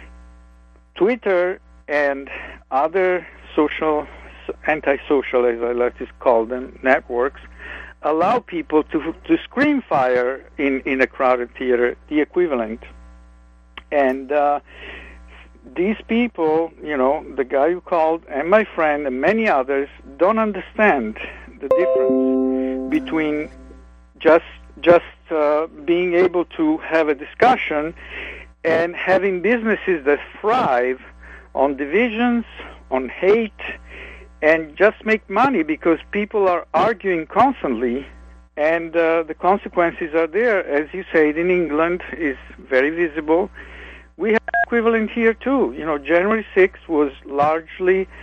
Twitter and other social, anti-social, as I like to call them, networks, allow people to to scream fire in, in a crowded theater, the equivalent. And uh, these people, you know, the guy who called and my friend and many others don't understand the difference between just just uh, being able to have a discussion and having businesses that thrive on divisions, on hate, and just make money because people are arguing constantly, and uh, the consequences are there. As you said, in England is very visible. We have equivalent here too. You know, January sixth was largely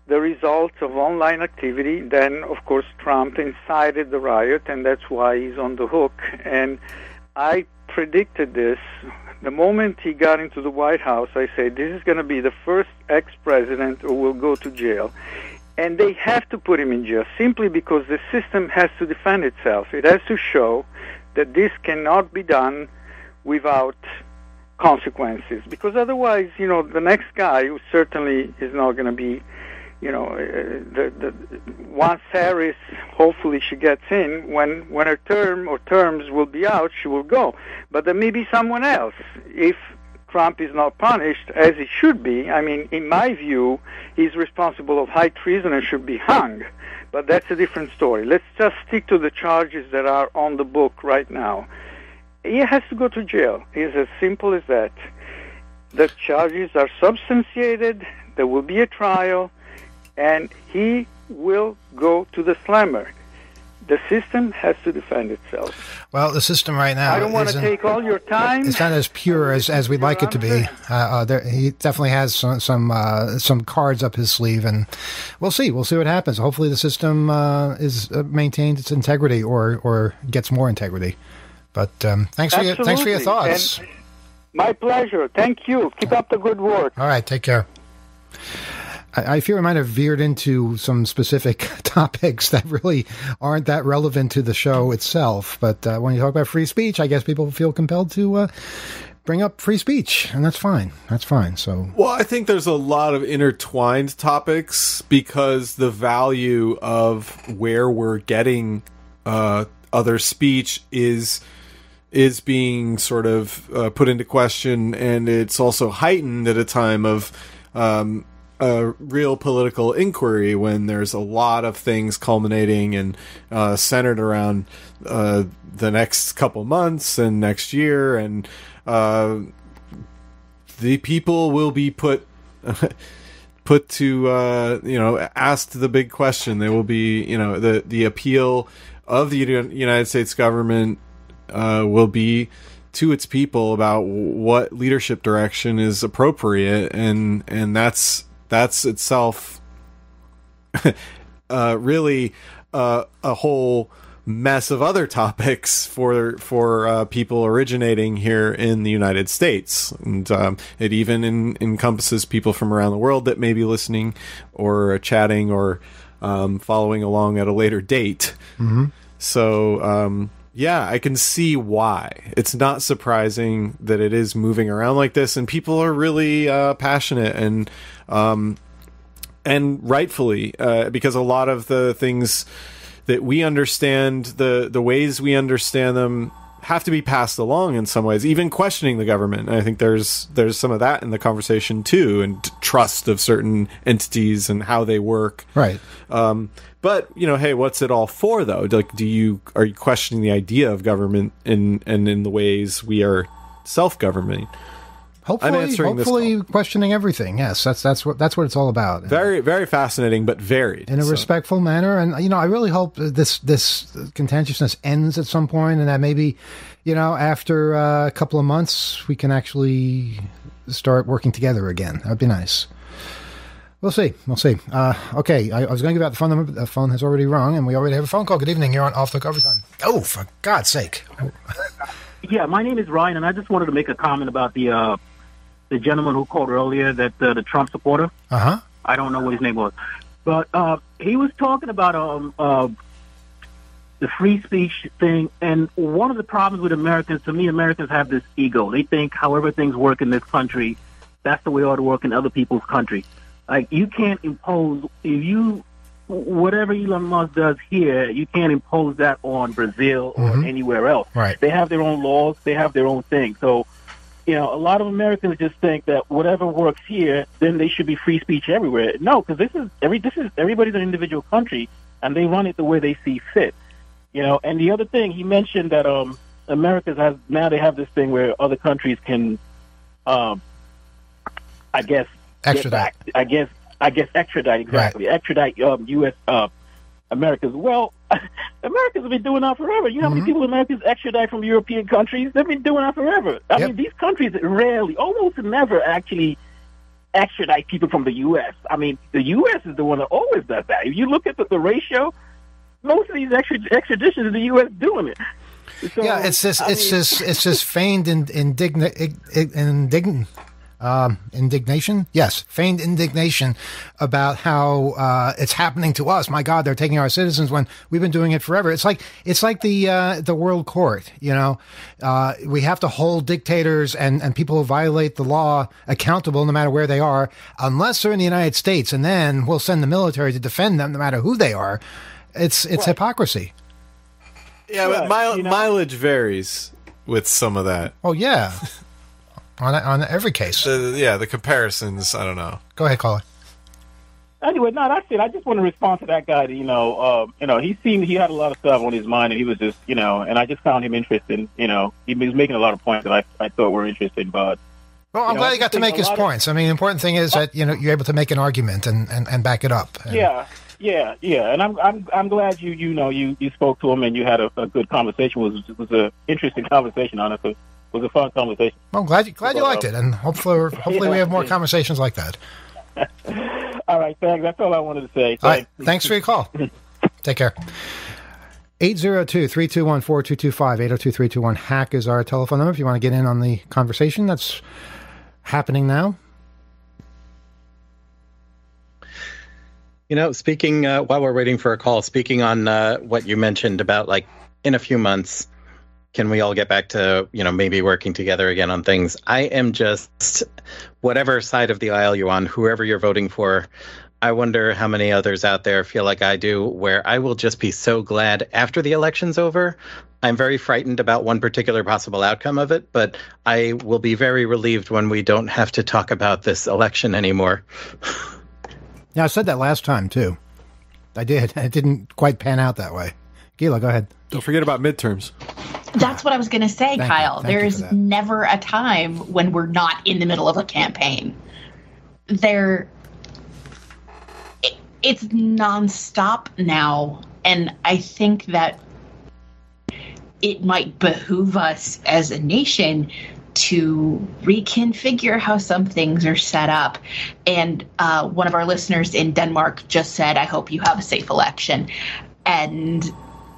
the results of online activity. Then, of course, Trump incited the riot, and that's why he's on the hook. And I predicted this. The moment he got into the White House, I said, this is going to be the first ex-president who will go to jail. And they have to put him in jail simply because the system has to defend itself. It has to show that this cannot be done without consequences. Because otherwise, you know, the next guy who certainly is not going to be, you know, uh, the, the, once Harris, hopefully she gets in, when, when her term or terms will be out, she will go. But there may be someone else. If Trump is not punished, as he should be, I mean, in my view, he's responsible of high treason and should be hung. But that's a different story. Let's just stick to the charges that are on the book right now. He has to go to jail. It's as simple as that. The charges are substantiated, there will be a trial, and he will go to the slammer. The system has to defend itself. Well, the system right now, I don't want to take all your time. It's not as pure as, as we'd like it to be. Uh, uh, there, he definitely has some some, uh, some cards up his sleeve, and we'll see. We'll see what happens. Hopefully, the system uh, is uh, maintains its integrity, or or gets more integrity. But um, thanks for your, thanks for your thoughts. And my pleasure. Thank you. Keep up the good work. All right. Take care. I fear we might have veered into some specific topics that really aren't that relevant to the show itself. But uh, when you talk about free speech, I guess people feel compelled to uh, bring up free speech, and that's fine. That's fine. So, well, I think there's a lot of intertwined topics because the value of where we're getting uh, other speech is is being sort of uh, put into question, and it's also heightened at a time of Um, a real political inquiry when there's a lot of things culminating and uh, centered around uh, the next couple months and next year, and uh, the people will be put put to uh, you know asked the big question. They will be you know the the appeal of the United States government uh, will be to its people about what leadership direction is appropriate, and and that's. That's itself uh, really uh, a whole mess of other topics for for uh, people originating here in the United States, and um, it even in, encompasses people from around the world that may be listening or chatting or um, following along at a later date. Mm-hmm. So. Um, Yeah, I can see why. It's not surprising that it is moving around like this, and people are really uh, passionate and um, and rightfully, uh, because a lot of the things that we understand, the the ways we understand them, have to be passed along in some ways. Even questioning the government, I think there's there's some of that in the conversation too, and trust of certain entities and how they work. Right. Um, But, you know, hey, what's it all for, though? Like, do you are you questioning the idea of government in and in the ways we are self-governing? Hopefully, hopefully questioning everything. Yes, that's that's what that's what it's all about. Very, very fascinating, but varied in a so. respectful manner. And you know, I really hope this this contentiousness ends at some point, and that maybe, you know, after uh, a couple of months, we can actually start working together again. That'd be nice. We'll see. We'll see. Uh, okay, I, I was going to give out the phone number. The phone has already rung, and we already have a phone call. Good evening. You're on Off the Cover Time. Oh, for God's sake. Yeah, my name is Ryan, and I just wanted to make a comment about the uh, the gentleman who called earlier, that uh, the Trump supporter. Uh-huh. I don't know what his name was. But uh, he was talking about um, uh, the free speech thing, and one of the problems with Americans, to me, Americans have this ego. They think however things work in this country, that's the way it ought to work in other people's country. Like, you can't impose, if you, whatever Elon Musk does here, you can't impose that on Brazil or mm-hmm. anywhere else. Right. They have their own laws. They have their own thing. So, you know, a lot of Americans just think that whatever works here, then they should be free speech everywhere. No, because this is every this is everybody's an individual country, and they run it the way they see fit. You know, and the other thing, he mentioned that um, Americans has now they have this thing where other countries can, um, I guess, extradite. Back, I guess I guess extradite exactly. Right. Extradite um, U S Uh, Americans. Well, Americans have been doing that forever. You know how mm-hmm. many people Americans extradite from European countries? They've been doing that forever. I yep. mean, these countries rarely, almost never actually extradite people from the U S. I mean, the U S is the one that always does that. If you look at the, the ratio, most of these extra, extraditions is the U S doing it. So, yeah, it's this, I it's mean, this, it's this feigned in, indigna, indign, um, indignation. Yes, feigned indignation about how uh, it's happening to us. My God, they're taking our citizens when we've been doing it forever. It's like it's like the uh, the World Court. You know, uh, we have to hold dictators and, and people who violate the law accountable, no matter where they are, unless they're in the United States, and then we'll send the military to defend them, no matter who they are. It's it's Right. hypocrisy. Yeah, but Right, mile, you know? mileage varies with some of that. Oh yeah, on on every case. The, yeah, the comparisons, I don't know. Go ahead, caller. Anyway, no, that's it. I just want to respond to that guy. That, you know, uh, you know, he seemed he had a lot of stuff on his mind, and he was just, you know, and I just found him interesting. You know, he was making a lot of points that I I thought were interesting. But Well, I'm you know, glad I he got just to think make a his lot of- points. I mean, the important thing is that you know you're able to make an argument and, and, and back it up. And- yeah, yeah, yeah, and I'm I'm I'm glad you you know you, you spoke to him and you had a, a good conversation. It was it was an interesting conversation, honestly. It was a fun conversation. Well, I'm glad you glad you Well, liked it, and hopefully hopefully we have more Yeah. conversations like that. All right, thanks. That's all I wanted to say. All right, thanks for your call. Take care. eight zero two, three two one, four two two five, eight zero two, three two one, hack is our telephone number if you want to get in on the conversation that's happening now. You know, speaking uh, while we're waiting for a call, speaking on uh, what you mentioned about like in a few months, can we all get back to, you know, maybe working together again on things? I am just, whatever side of the aisle you're on, whoever you're voting for, I wonder how many others out there feel like I do, where I will just be so glad after the election's over. I'm very frightened about one particular possible outcome of it, but I will be very relieved when we don't have to talk about this election anymore. Yeah, I said that last time, too. I did. It didn't quite pan out that way. Gila, go ahead. Don't forget about midterms. That's what I was going to say, Thank you. Kyle. Thank you There's for that. never a time when we're not in the middle of a campaign. There, it, it's nonstop now, and I think that it might behoove us as a nation to reconfigure how some things are set up. And uh, one of our listeners in Denmark just said, I hope you have a safe election. And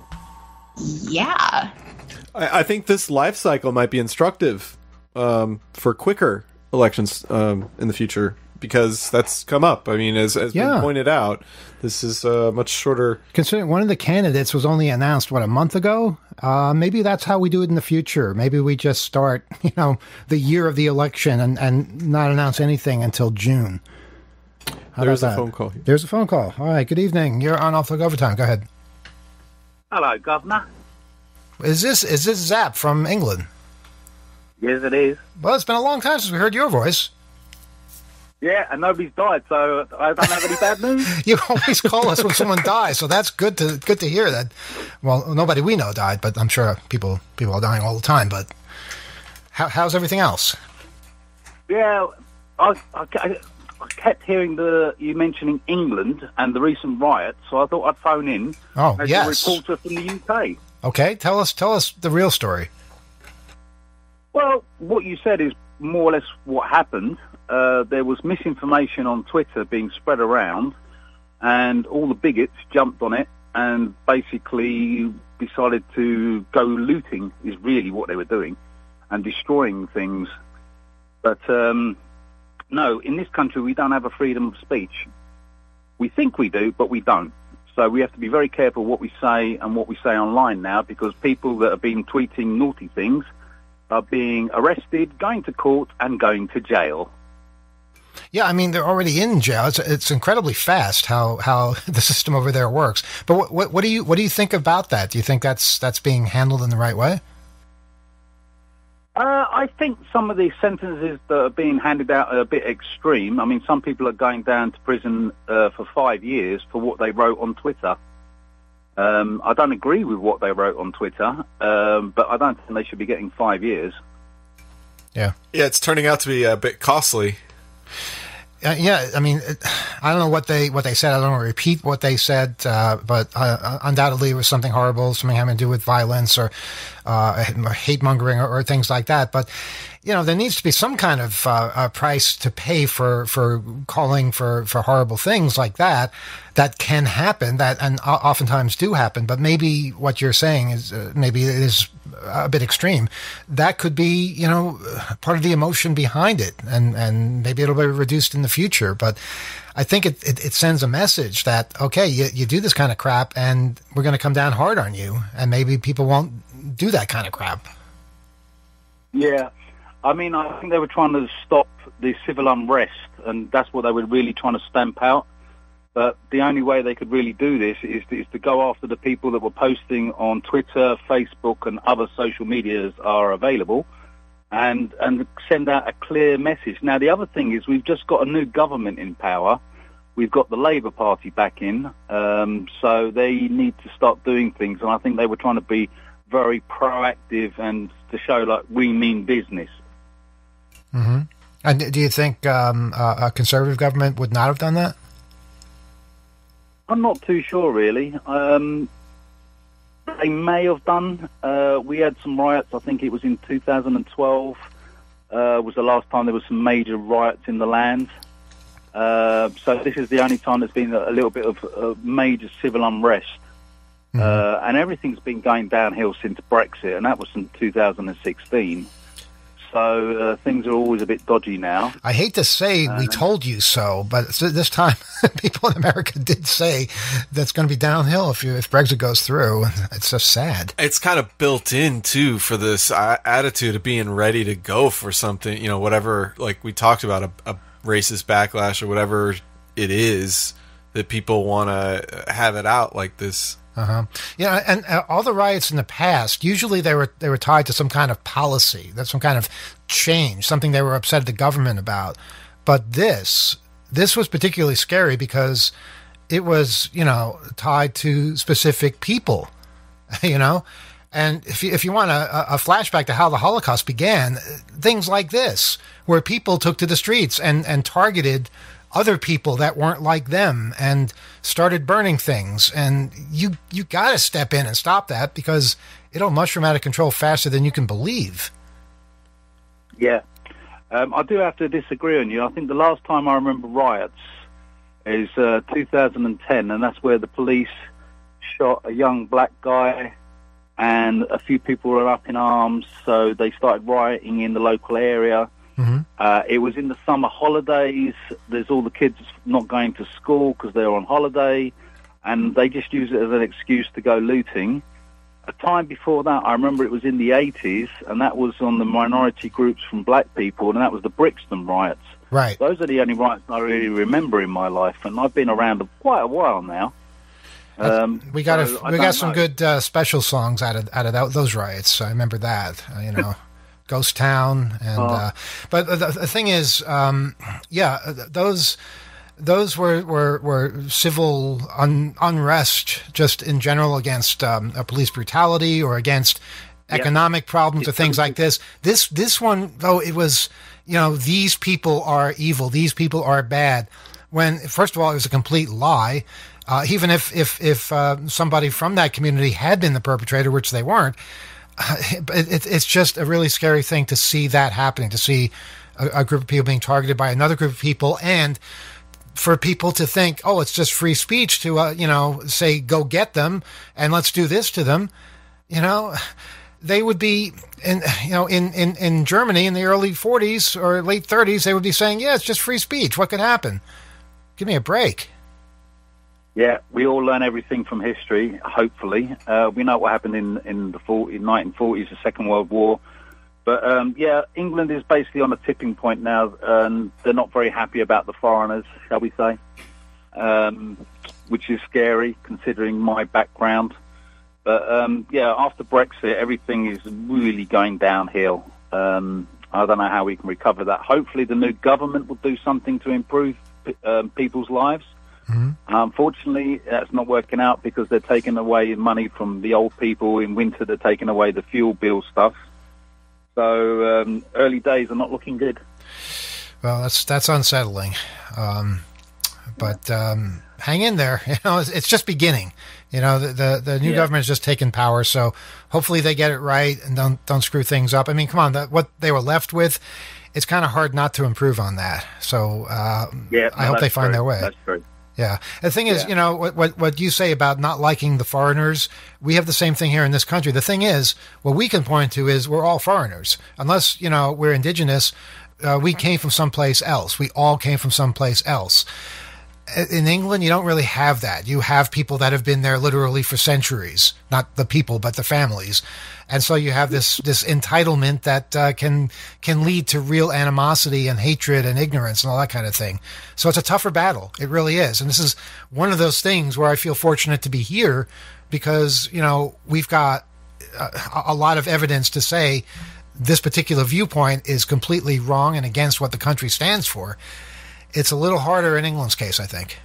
yeah. I, I think this life cycle might be instructive um, for quicker elections um, in the future, because that's come up. I mean, as as Yeah. been pointed out, this is a much shorter. Considering one of the candidates was only announced, what, a month ago? Uh, maybe that's how we do it in the future. Maybe we just start, you know, the year of the election and, and not announce anything until June. How There's about a that? phone call here. There's a phone call. All right, good evening. You're on Off the Overtime. Go ahead. Hello, Governor. Is this is this Zap from England? Yes, it is. Well, it's been a long time since we heard your voice. Yeah, and nobody's died, so I don't have any bad news. You always call us when someone dies, so that's good to good to hear that. Well, nobody we know died, but I'm sure people people are dying all the time. But how, how's everything else? Yeah, I, I, I kept hearing the you mentioning England and the recent riots, so I thought I'd phone in Oh, as yes. a reporter from the U K. Okay, tell us tell us the real story. Well, what you said is more or less what happened. Uh, there was misinformation on Twitter being spread around, and all the bigots jumped on it and basically decided to go looting, is really what they were doing, and destroying things. But um, no, in this country we don't have a freedom of speech. We think we do, but we don't. So we have to be very careful what we say and what we say online now, because people that have been tweeting naughty things are being arrested, going to court, and going to jail. Yeah, I mean they're already in jail. It's it's incredibly fast how, how the system over there works. But what, what what do you what do you think about that? Do you think that's that's being handled in the right way? Uh, I think some of the sentences that are being handed out are a bit extreme. I mean, some people are going down to prison uh, for five years for what they wrote on Twitter. Um, I don't agree with what they wrote on Twitter, um, but I don't think they should be getting five years. Yeah. Yeah, it's turning out to be a bit costly. Uh, yeah, I mean, it, I don't know what they what they said. I don't want to repeat what they said, uh, but uh, undoubtedly it was something horrible, something having to do with violence or uh, hate mongering or, or things like that. But you know, there needs to be some kind of uh, a price to pay for for calling for, for horrible things like that. That can happen, that and oftentimes do happen. But maybe what you're saying is uh, maybe it is a bit extreme. That could be, you know, part of the emotion behind it, and, and maybe it'll be reduced in the future. But I think it, it, it sends a message that, okay, you, you do this kind of crap, and we're going to come down hard on you, and maybe people won't do that kind of crap. Yeah. I mean, I think they were trying to stop the civil unrest, and that's what they were really trying to stamp out. But the only way they could really do this is to, is to go after the people that were posting on Twitter, Facebook, and other social medias are available, and and send out a clear message. Now, the other thing is we've just got a new government in power. We've got the Labour Party back in, um, so they need to start doing things. And I think they were trying to be very proactive and to show, like, we mean business. Mm-hmm. And do you think um, a conservative government would not have done that? I'm not too sure, really. Um, they may have done. Uh, we had some riots, I think it was in two thousand twelve, uh, was the last time there was some major riots in the land. Uh, so this is the only time there's been a, a little bit of uh, major civil unrest. Mm-hmm. Uh, and everything's been going downhill since Brexit, and that was in two thousand sixteen. So uh, things are always a bit dodgy now. I hate to say uh, we told you so, but this time people in America did say that's going to be downhill if you, if Brexit goes through. It's just sad. It's kind of built in, too, for this uh, attitude of being ready to go for something, you know, whatever, like we talked about, a, a racist backlash or whatever it is, that people want to have it out like this. Uh-huh. Yeah, and uh, all the riots in the past, usually they were they were tied to some kind of policy, that's some kind of change, something they were upset at the government about. But this, this was particularly scary because it was, you know, tied to specific people, you know. And if you, if you want a, a flashback to how the Holocaust began, things like this, where people took to the streets and, and targeted other people that weren't like them and started burning things. And you you got to step in and stop that because it'll mushroom out of control faster than you can believe. Yeah. Um, I do have to disagree on you. I think the last time I remember riots is uh, two thousand ten, and that's where the police shot a young black guy and a few people were up in arms, so they started rioting in the local area. Mm-hmm. Uh, it was in the summer holidays. There's all the kids not going to school because they're on holiday, and they just use it as an excuse to go looting. A time before that, I remember it was in the eighties, and that was on the minority groups from black people, and that was the Brixton riots. Right. Those are the only riots I really remember in my life, and I've been around quite a while now. Um, we got so a, we got some know. good uh, special songs out of out of that, those riots. I remember that. Uh, you know. Ghost Town, and oh. uh, but the, the thing is, um, yeah, those those were were, were civil un, unrest just in general against um, police brutality or against yep. economic problems or things like this. This this one though, it was, you know, these people are evil, these people are bad. When first of all, it was a complete lie. Uh, even if if if uh, somebody from that community had been the perpetrator, which they weren't. It, it's just a really scary thing to see that happening, to see a, a group of people being targeted by another group of people, and for people to think, oh, it's just free speech to, uh, you know, say, go get them and let's do this to them. You know, they would be, in, you know, in, in, in Germany in the early forties or late thirties, they would be saying, yeah, it's just free speech. What could happen? Give me a break. Yeah, we all learn everything from history, hopefully. Uh, we know what happened in, in the forty, nineteen forties, the Second World War. But, um, yeah, England is basically on a tipping point now, and they're not very happy about the foreigners, shall we say, um, which is scary, considering my background. But, um, yeah, after Brexit, everything is really going downhill. Um, I don't know how we can recover that. Hopefully the new government will do something to improve um, people's lives. Mm-hmm. Unfortunately, that's not working out because they're taking away money from the old people. In winter, they're taking away the fuel bill stuff. So um, early days are not looking good. Well, that's that's unsettling. Um, But um, hang in there. You know, it's, it's just beginning. You know, the the, the new Yeah. government has just taken power, so hopefully they get it right and don't don't screw things up. I mean, come on, the, what they were left with, it's kind of hard not to improve on that. So uh, Yeah, I no, hope they that's find true. their way. That's true. Yeah. The thing is, Yeah. you know, what, what what you say about not liking the foreigners, we have the same thing here in this country. The thing is, what we can point to is we're all foreigners. Unless, you know, we're indigenous, uh, we came from someplace else. We all came from someplace else. In England, you don't really have that. You have people that have been there literally for centuries. Not the people, but the families. And so you have this this entitlement that uh, can can lead to real animosity and hatred and ignorance and all that kind of thing. So it's a tougher battle. It really is. And this is one of those things where I feel fortunate to be here because, you know, we've got a, a lot of evidence to say this particular viewpoint is completely wrong and against what the country stands for. It's a little harder in England's case, I think.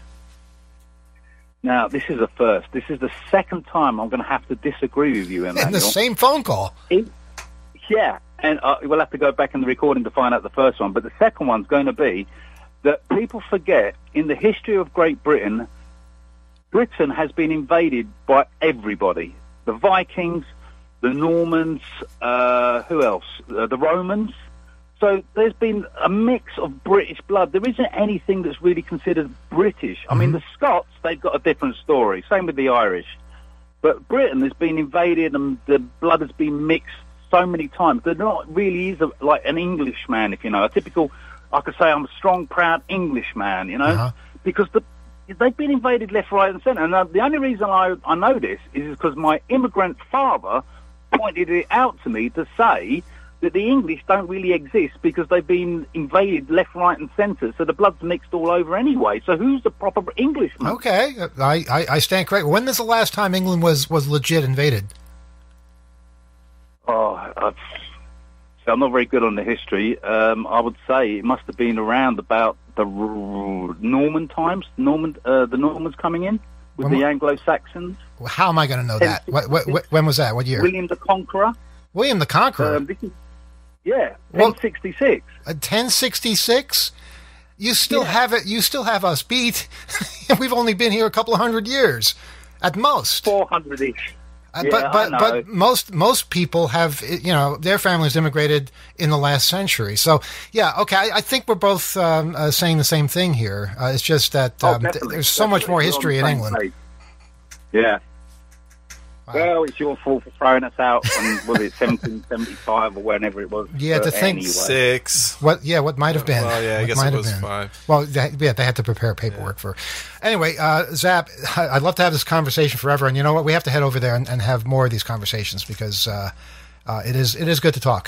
Now, this is a first. This is the second time I'm going to have to disagree with you, Emmanuel. In the same phone call. It, yeah, and uh, we'll have to go back in the recording to find out the first one. But the second one's going to be that people forget in the history of Great Britain, Britain has been invaded by everybody. The Vikings, the Normans, uh, who else? Uh, the Romans. So there's been a mix of British blood. There isn't anything that's really considered British. I mean, the Scots, they've got a different story. Same with the Irish. But Britain has been invaded and the blood has been mixed so many times. There not really is a, like an Englishman, if you know. A typical, I could say I'm a strong, proud Englishman, you know. Uh-huh. Because the, they've been invaded left, right and centre. And uh, the only reason I, I know this is because my immigrant father pointed it out to me to say that the English don't really exist because they've been invaded left, right and centre, so the blood's mixed all over anyway. So who's the proper Englishman? Okay, I, I, I stand correct. When was the last time England was, was legit invaded? Oh, I've, so I'm not very good on the history. Um, I would say it must have been around about the r- Norman times, Norman, uh, the Normans coming in with When- the Anglo-Saxons. How am I going to know that? What, what, what, when was that? What year? William the Conqueror. William the Conqueror? Um, this is, yeah, Well- ten sixty-six. Uh, ten sixty-six? You still have it. You still have us beat. We've only been here a couple of hundred years, at most. four hundred-ish. Uh, Yeah, but I but know. but most most people have, you know, their families immigrated in the last century. So yeah, okay, I, I think we're both um, uh, saying the same thing here. Uh, it's just that Oh, um, th- definitely, there's so much definitely. more We're on history the in same England. page. Yeah. Well, it's your fault for throwing us out on, was it seventeen seventy-five or whenever it was? Yeah, to But think- anyway. Six. What? Yeah, what might have been? Well, yeah, I What guess might it have was been. five. Well, they, yeah, they had to prepare paperwork for. Anyway, uh, Zap, I- I'd love to have this conversation forever, and you know what? We have to head over there and, and have more of these conversations because uh, uh, it is it is good to talk.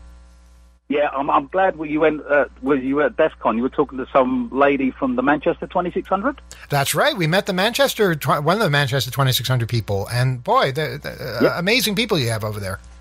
Yeah, I'm, I'm glad when you went, uh, when you were at DEF CON, you were talking to some lady from the Manchester twenty-six hundred? That's right. We met the Manchester, tw- one of the Manchester twenty-six hundred people, and boy, they're, they're, Yep. uh, amazing people you have over there.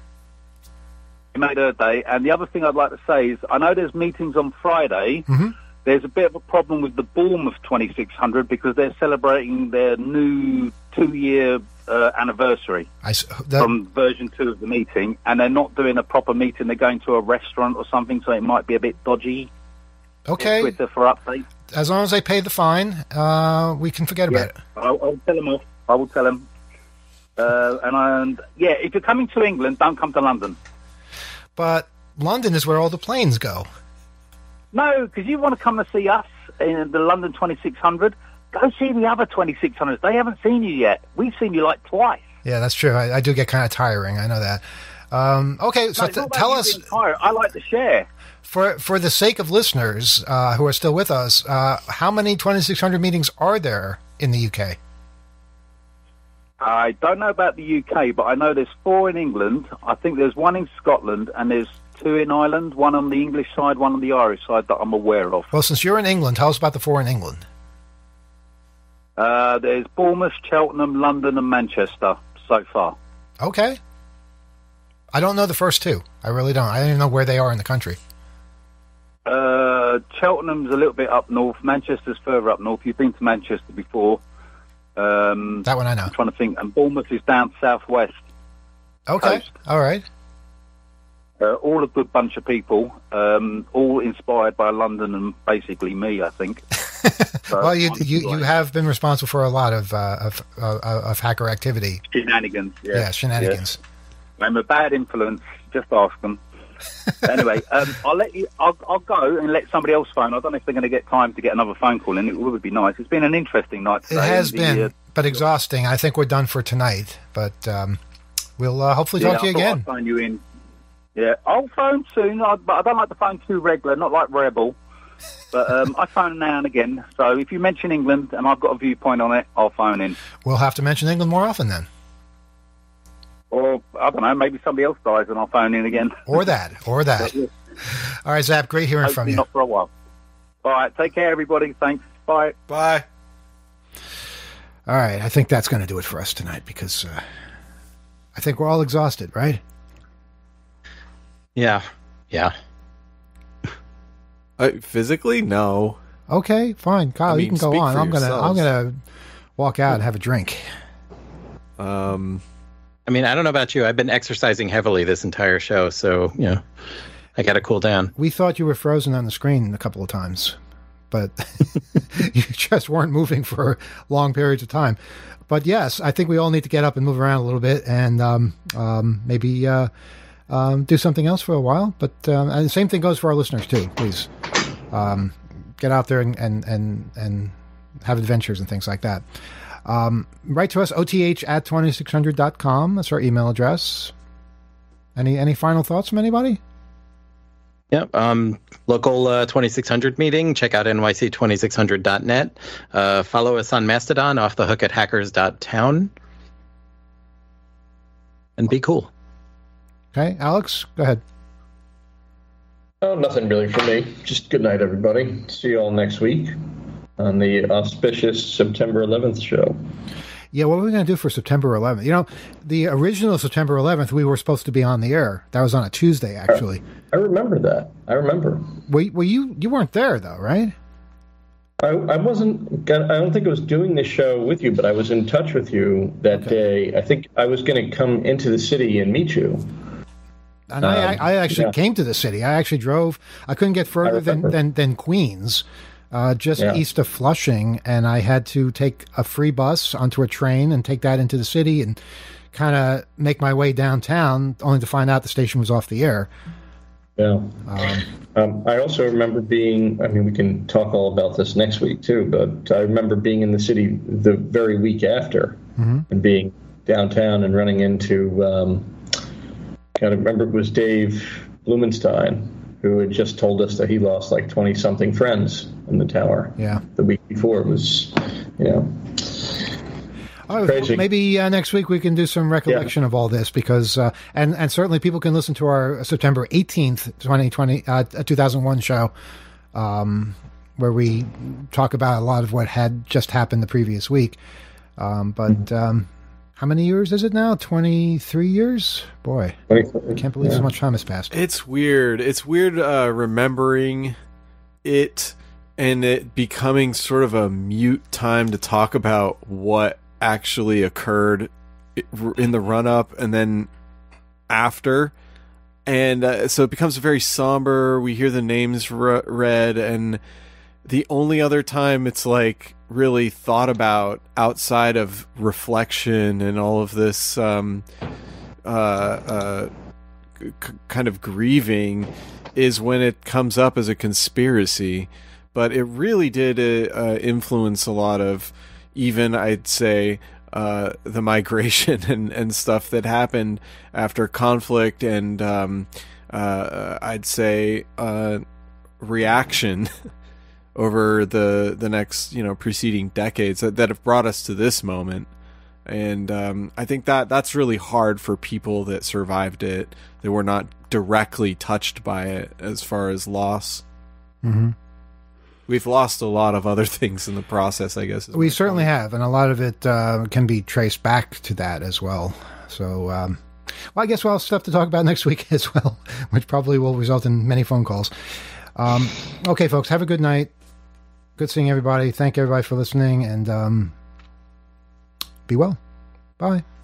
You made her day. And the other thing I'd like to say is, I know there's meetings on Friday. Mhm. There's a bit of a problem with the Bournemouth twenty-six hundred because they're celebrating their new two-year uh, anniversary I, s- the, from version two of the meeting, and they're not doing a proper meeting. They're going to a restaurant or something, so it might be a bit dodgy. okay, Twitter for updates. as long as they pay the fine, uh, we can forget Yeah, about it. I'll, I'll tell them off. I will tell them. Uh, and, and yeah, if you're coming to England, don't come to London. But London is where all the planes go. No, because you want to come and see us in the London twenty-six hundred. Go see the other twenty-six hundreds. They haven't seen you yet. We've seen you like twice. Yeah, that's true. I, I do get kind of tiring. I know that. Um, okay, so No, it's th- not about tell you us, being tired. I like to share. for for the sake of listeners uh, who are still with us, uh, how many twenty-six hundred meetings are there in the U K? I don't know about the U K, but I know there's four in England. I think there's one in Scotland, and there's two in Ireland, one on the English side, one on the Irish side that I'm aware of. Well, since you're in England, tell us about the four in England. Uh, there's Bournemouth, Cheltenham, London, and Manchester so far. Okay. I don't know the first two. I really don't. I don't even know where they are in the country. Uh, Cheltenham's a little bit up north. Manchester's further up north. You've been to Manchester before. Um, That one I know. I'm trying to think. And Bournemouth is down southwest. Okay. Coast. All right. Uh, all a good bunch of people, um, all inspired by London and basically me, I think. So well, you I'm you, you enjoying have been responsible for a lot of uh, of, uh, of hacker activity. shenanigans. Yeah, Yeah, shenanigans. I'm a bad influence. Just ask them. Anyway, um, I'll let you. I'll, I'll go and let somebody else phone. I don't know if they're going to get time to get another phone call, and it would be nice. It's been an interesting night today. It has and the, been, uh, but exhausting. I think we're done for tonight, but um, we'll uh, hopefully yeah, talk to you I thought again. I'd phone you in. Yeah, I'll phone soon, I, but I don't like to phone too regular, not like Rebel. But um, I phone now and again. So if you mention England and I've got a viewpoint on it, I'll phone in. We'll have to mention England more often then. Or, I don't know, maybe somebody else dies and I'll phone in again. Or that, or that. All right, Zap, great hearing Hopefully from you. not for a while. All right, take care, everybody. Thanks. Bye. Bye. All right, I think that's going to do it for us tonight because uh, I think we're all exhausted, right? Yeah. Yeah. Uh, physically, no. Okay, fine, Kyle, I mean, you can go speak on. for I'm gonna, I'm yourselves. gonna walk out and have a drink. Um, I mean, I don't know about you. I've been exercising heavily this entire show, so, you know, I got to cool down. We thought you were frozen on the screen a couple of times, but you just weren't moving for long periods of time. But yes, I think we all need to get up and move around a little bit and um, um, maybe uh, um, do something else for a while. But um, and the same thing goes for our listeners too. Please um, get out there and, and, and, and have adventures and things like that. Um, write to us, O T H at twenty-six hundred dot com. That's our email address. Any any final thoughts from anybody? Yep. Um, local uh, twenty-six hundred meeting. Check out N Y C twenty-six hundred dot net. Uh, follow us on Mastodon, off the hook at hackers dot town. And be cool. Okay, Alex, go ahead. Oh, nothing really for me. Just good night, everybody. See you all next week on the auspicious September eleventh show. Yeah, what were we going to do for September eleventh? You know, the original September eleventh, we were supposed to be on the air. That was on a Tuesday, actually. I remember that. I remember. Well, well you, you weren't there, though, right? I, I wasn't, I don't think I was doing the show with you, but I was in touch with you that Okay. day. I think I was going to come into the city and meet you. And I, Um, I actually yeah. came to the city. I actually drove. I couldn't get further than, remember. than, than Queens, uh, just Yeah. east of Flushing, and I had to take a free bus onto a train and take that into the city and kind of make my way downtown, only to find out the station was off the air. Yeah. Um, Um, I also remember being, I mean, we can talk all about this next week too, but I remember being in the city the very week after Mhm. and being downtown and running into, um, I remember it was Dave Blumenstein who had just told us that he lost like twenty something friends in the tower. yeah. The week before. It was, you know, Oh, Crazy. maybe uh, next week we can do some recollection of all this because, uh, and and certainly people can listen to our September eighteenth, twenty twenty, uh, two thousand one show, um, where we talk about a lot of what had just happened the previous week. Um, but um, how many years is it now? twenty-three years? Boy, I can't believe so much time has passed. It's weird. It's weird uh, remembering it and it becoming sort of a mute time to talk about what actually occurred in the run-up and then after. And uh, so it becomes very somber. We hear the names re- read, and the only other time it's like really thought about outside of reflection and all of this um, uh, uh, c- kind of grieving is when it comes up as a conspiracy. But it really did uh, uh, influence a lot of, even I'd say, uh, the migration and, and stuff that happened after conflict and um, uh, I'd say uh, reaction over the the next, you know, preceding decades that, that have brought us to this moment. And um, I think that that's really hard for people that survived it, that were not directly touched by it as far as loss. Mm-hmm. We've lost a lot of other things in the process, I guess. is We my certainly point. have, and a lot of it uh, can be traced back to that as well. So, um, well, I guess we'll have stuff to talk about next week as well, which probably will result in many phone calls. Um, okay, folks, have a good night. Good seeing everybody. Thank everybody for listening, and um, be well. Bye.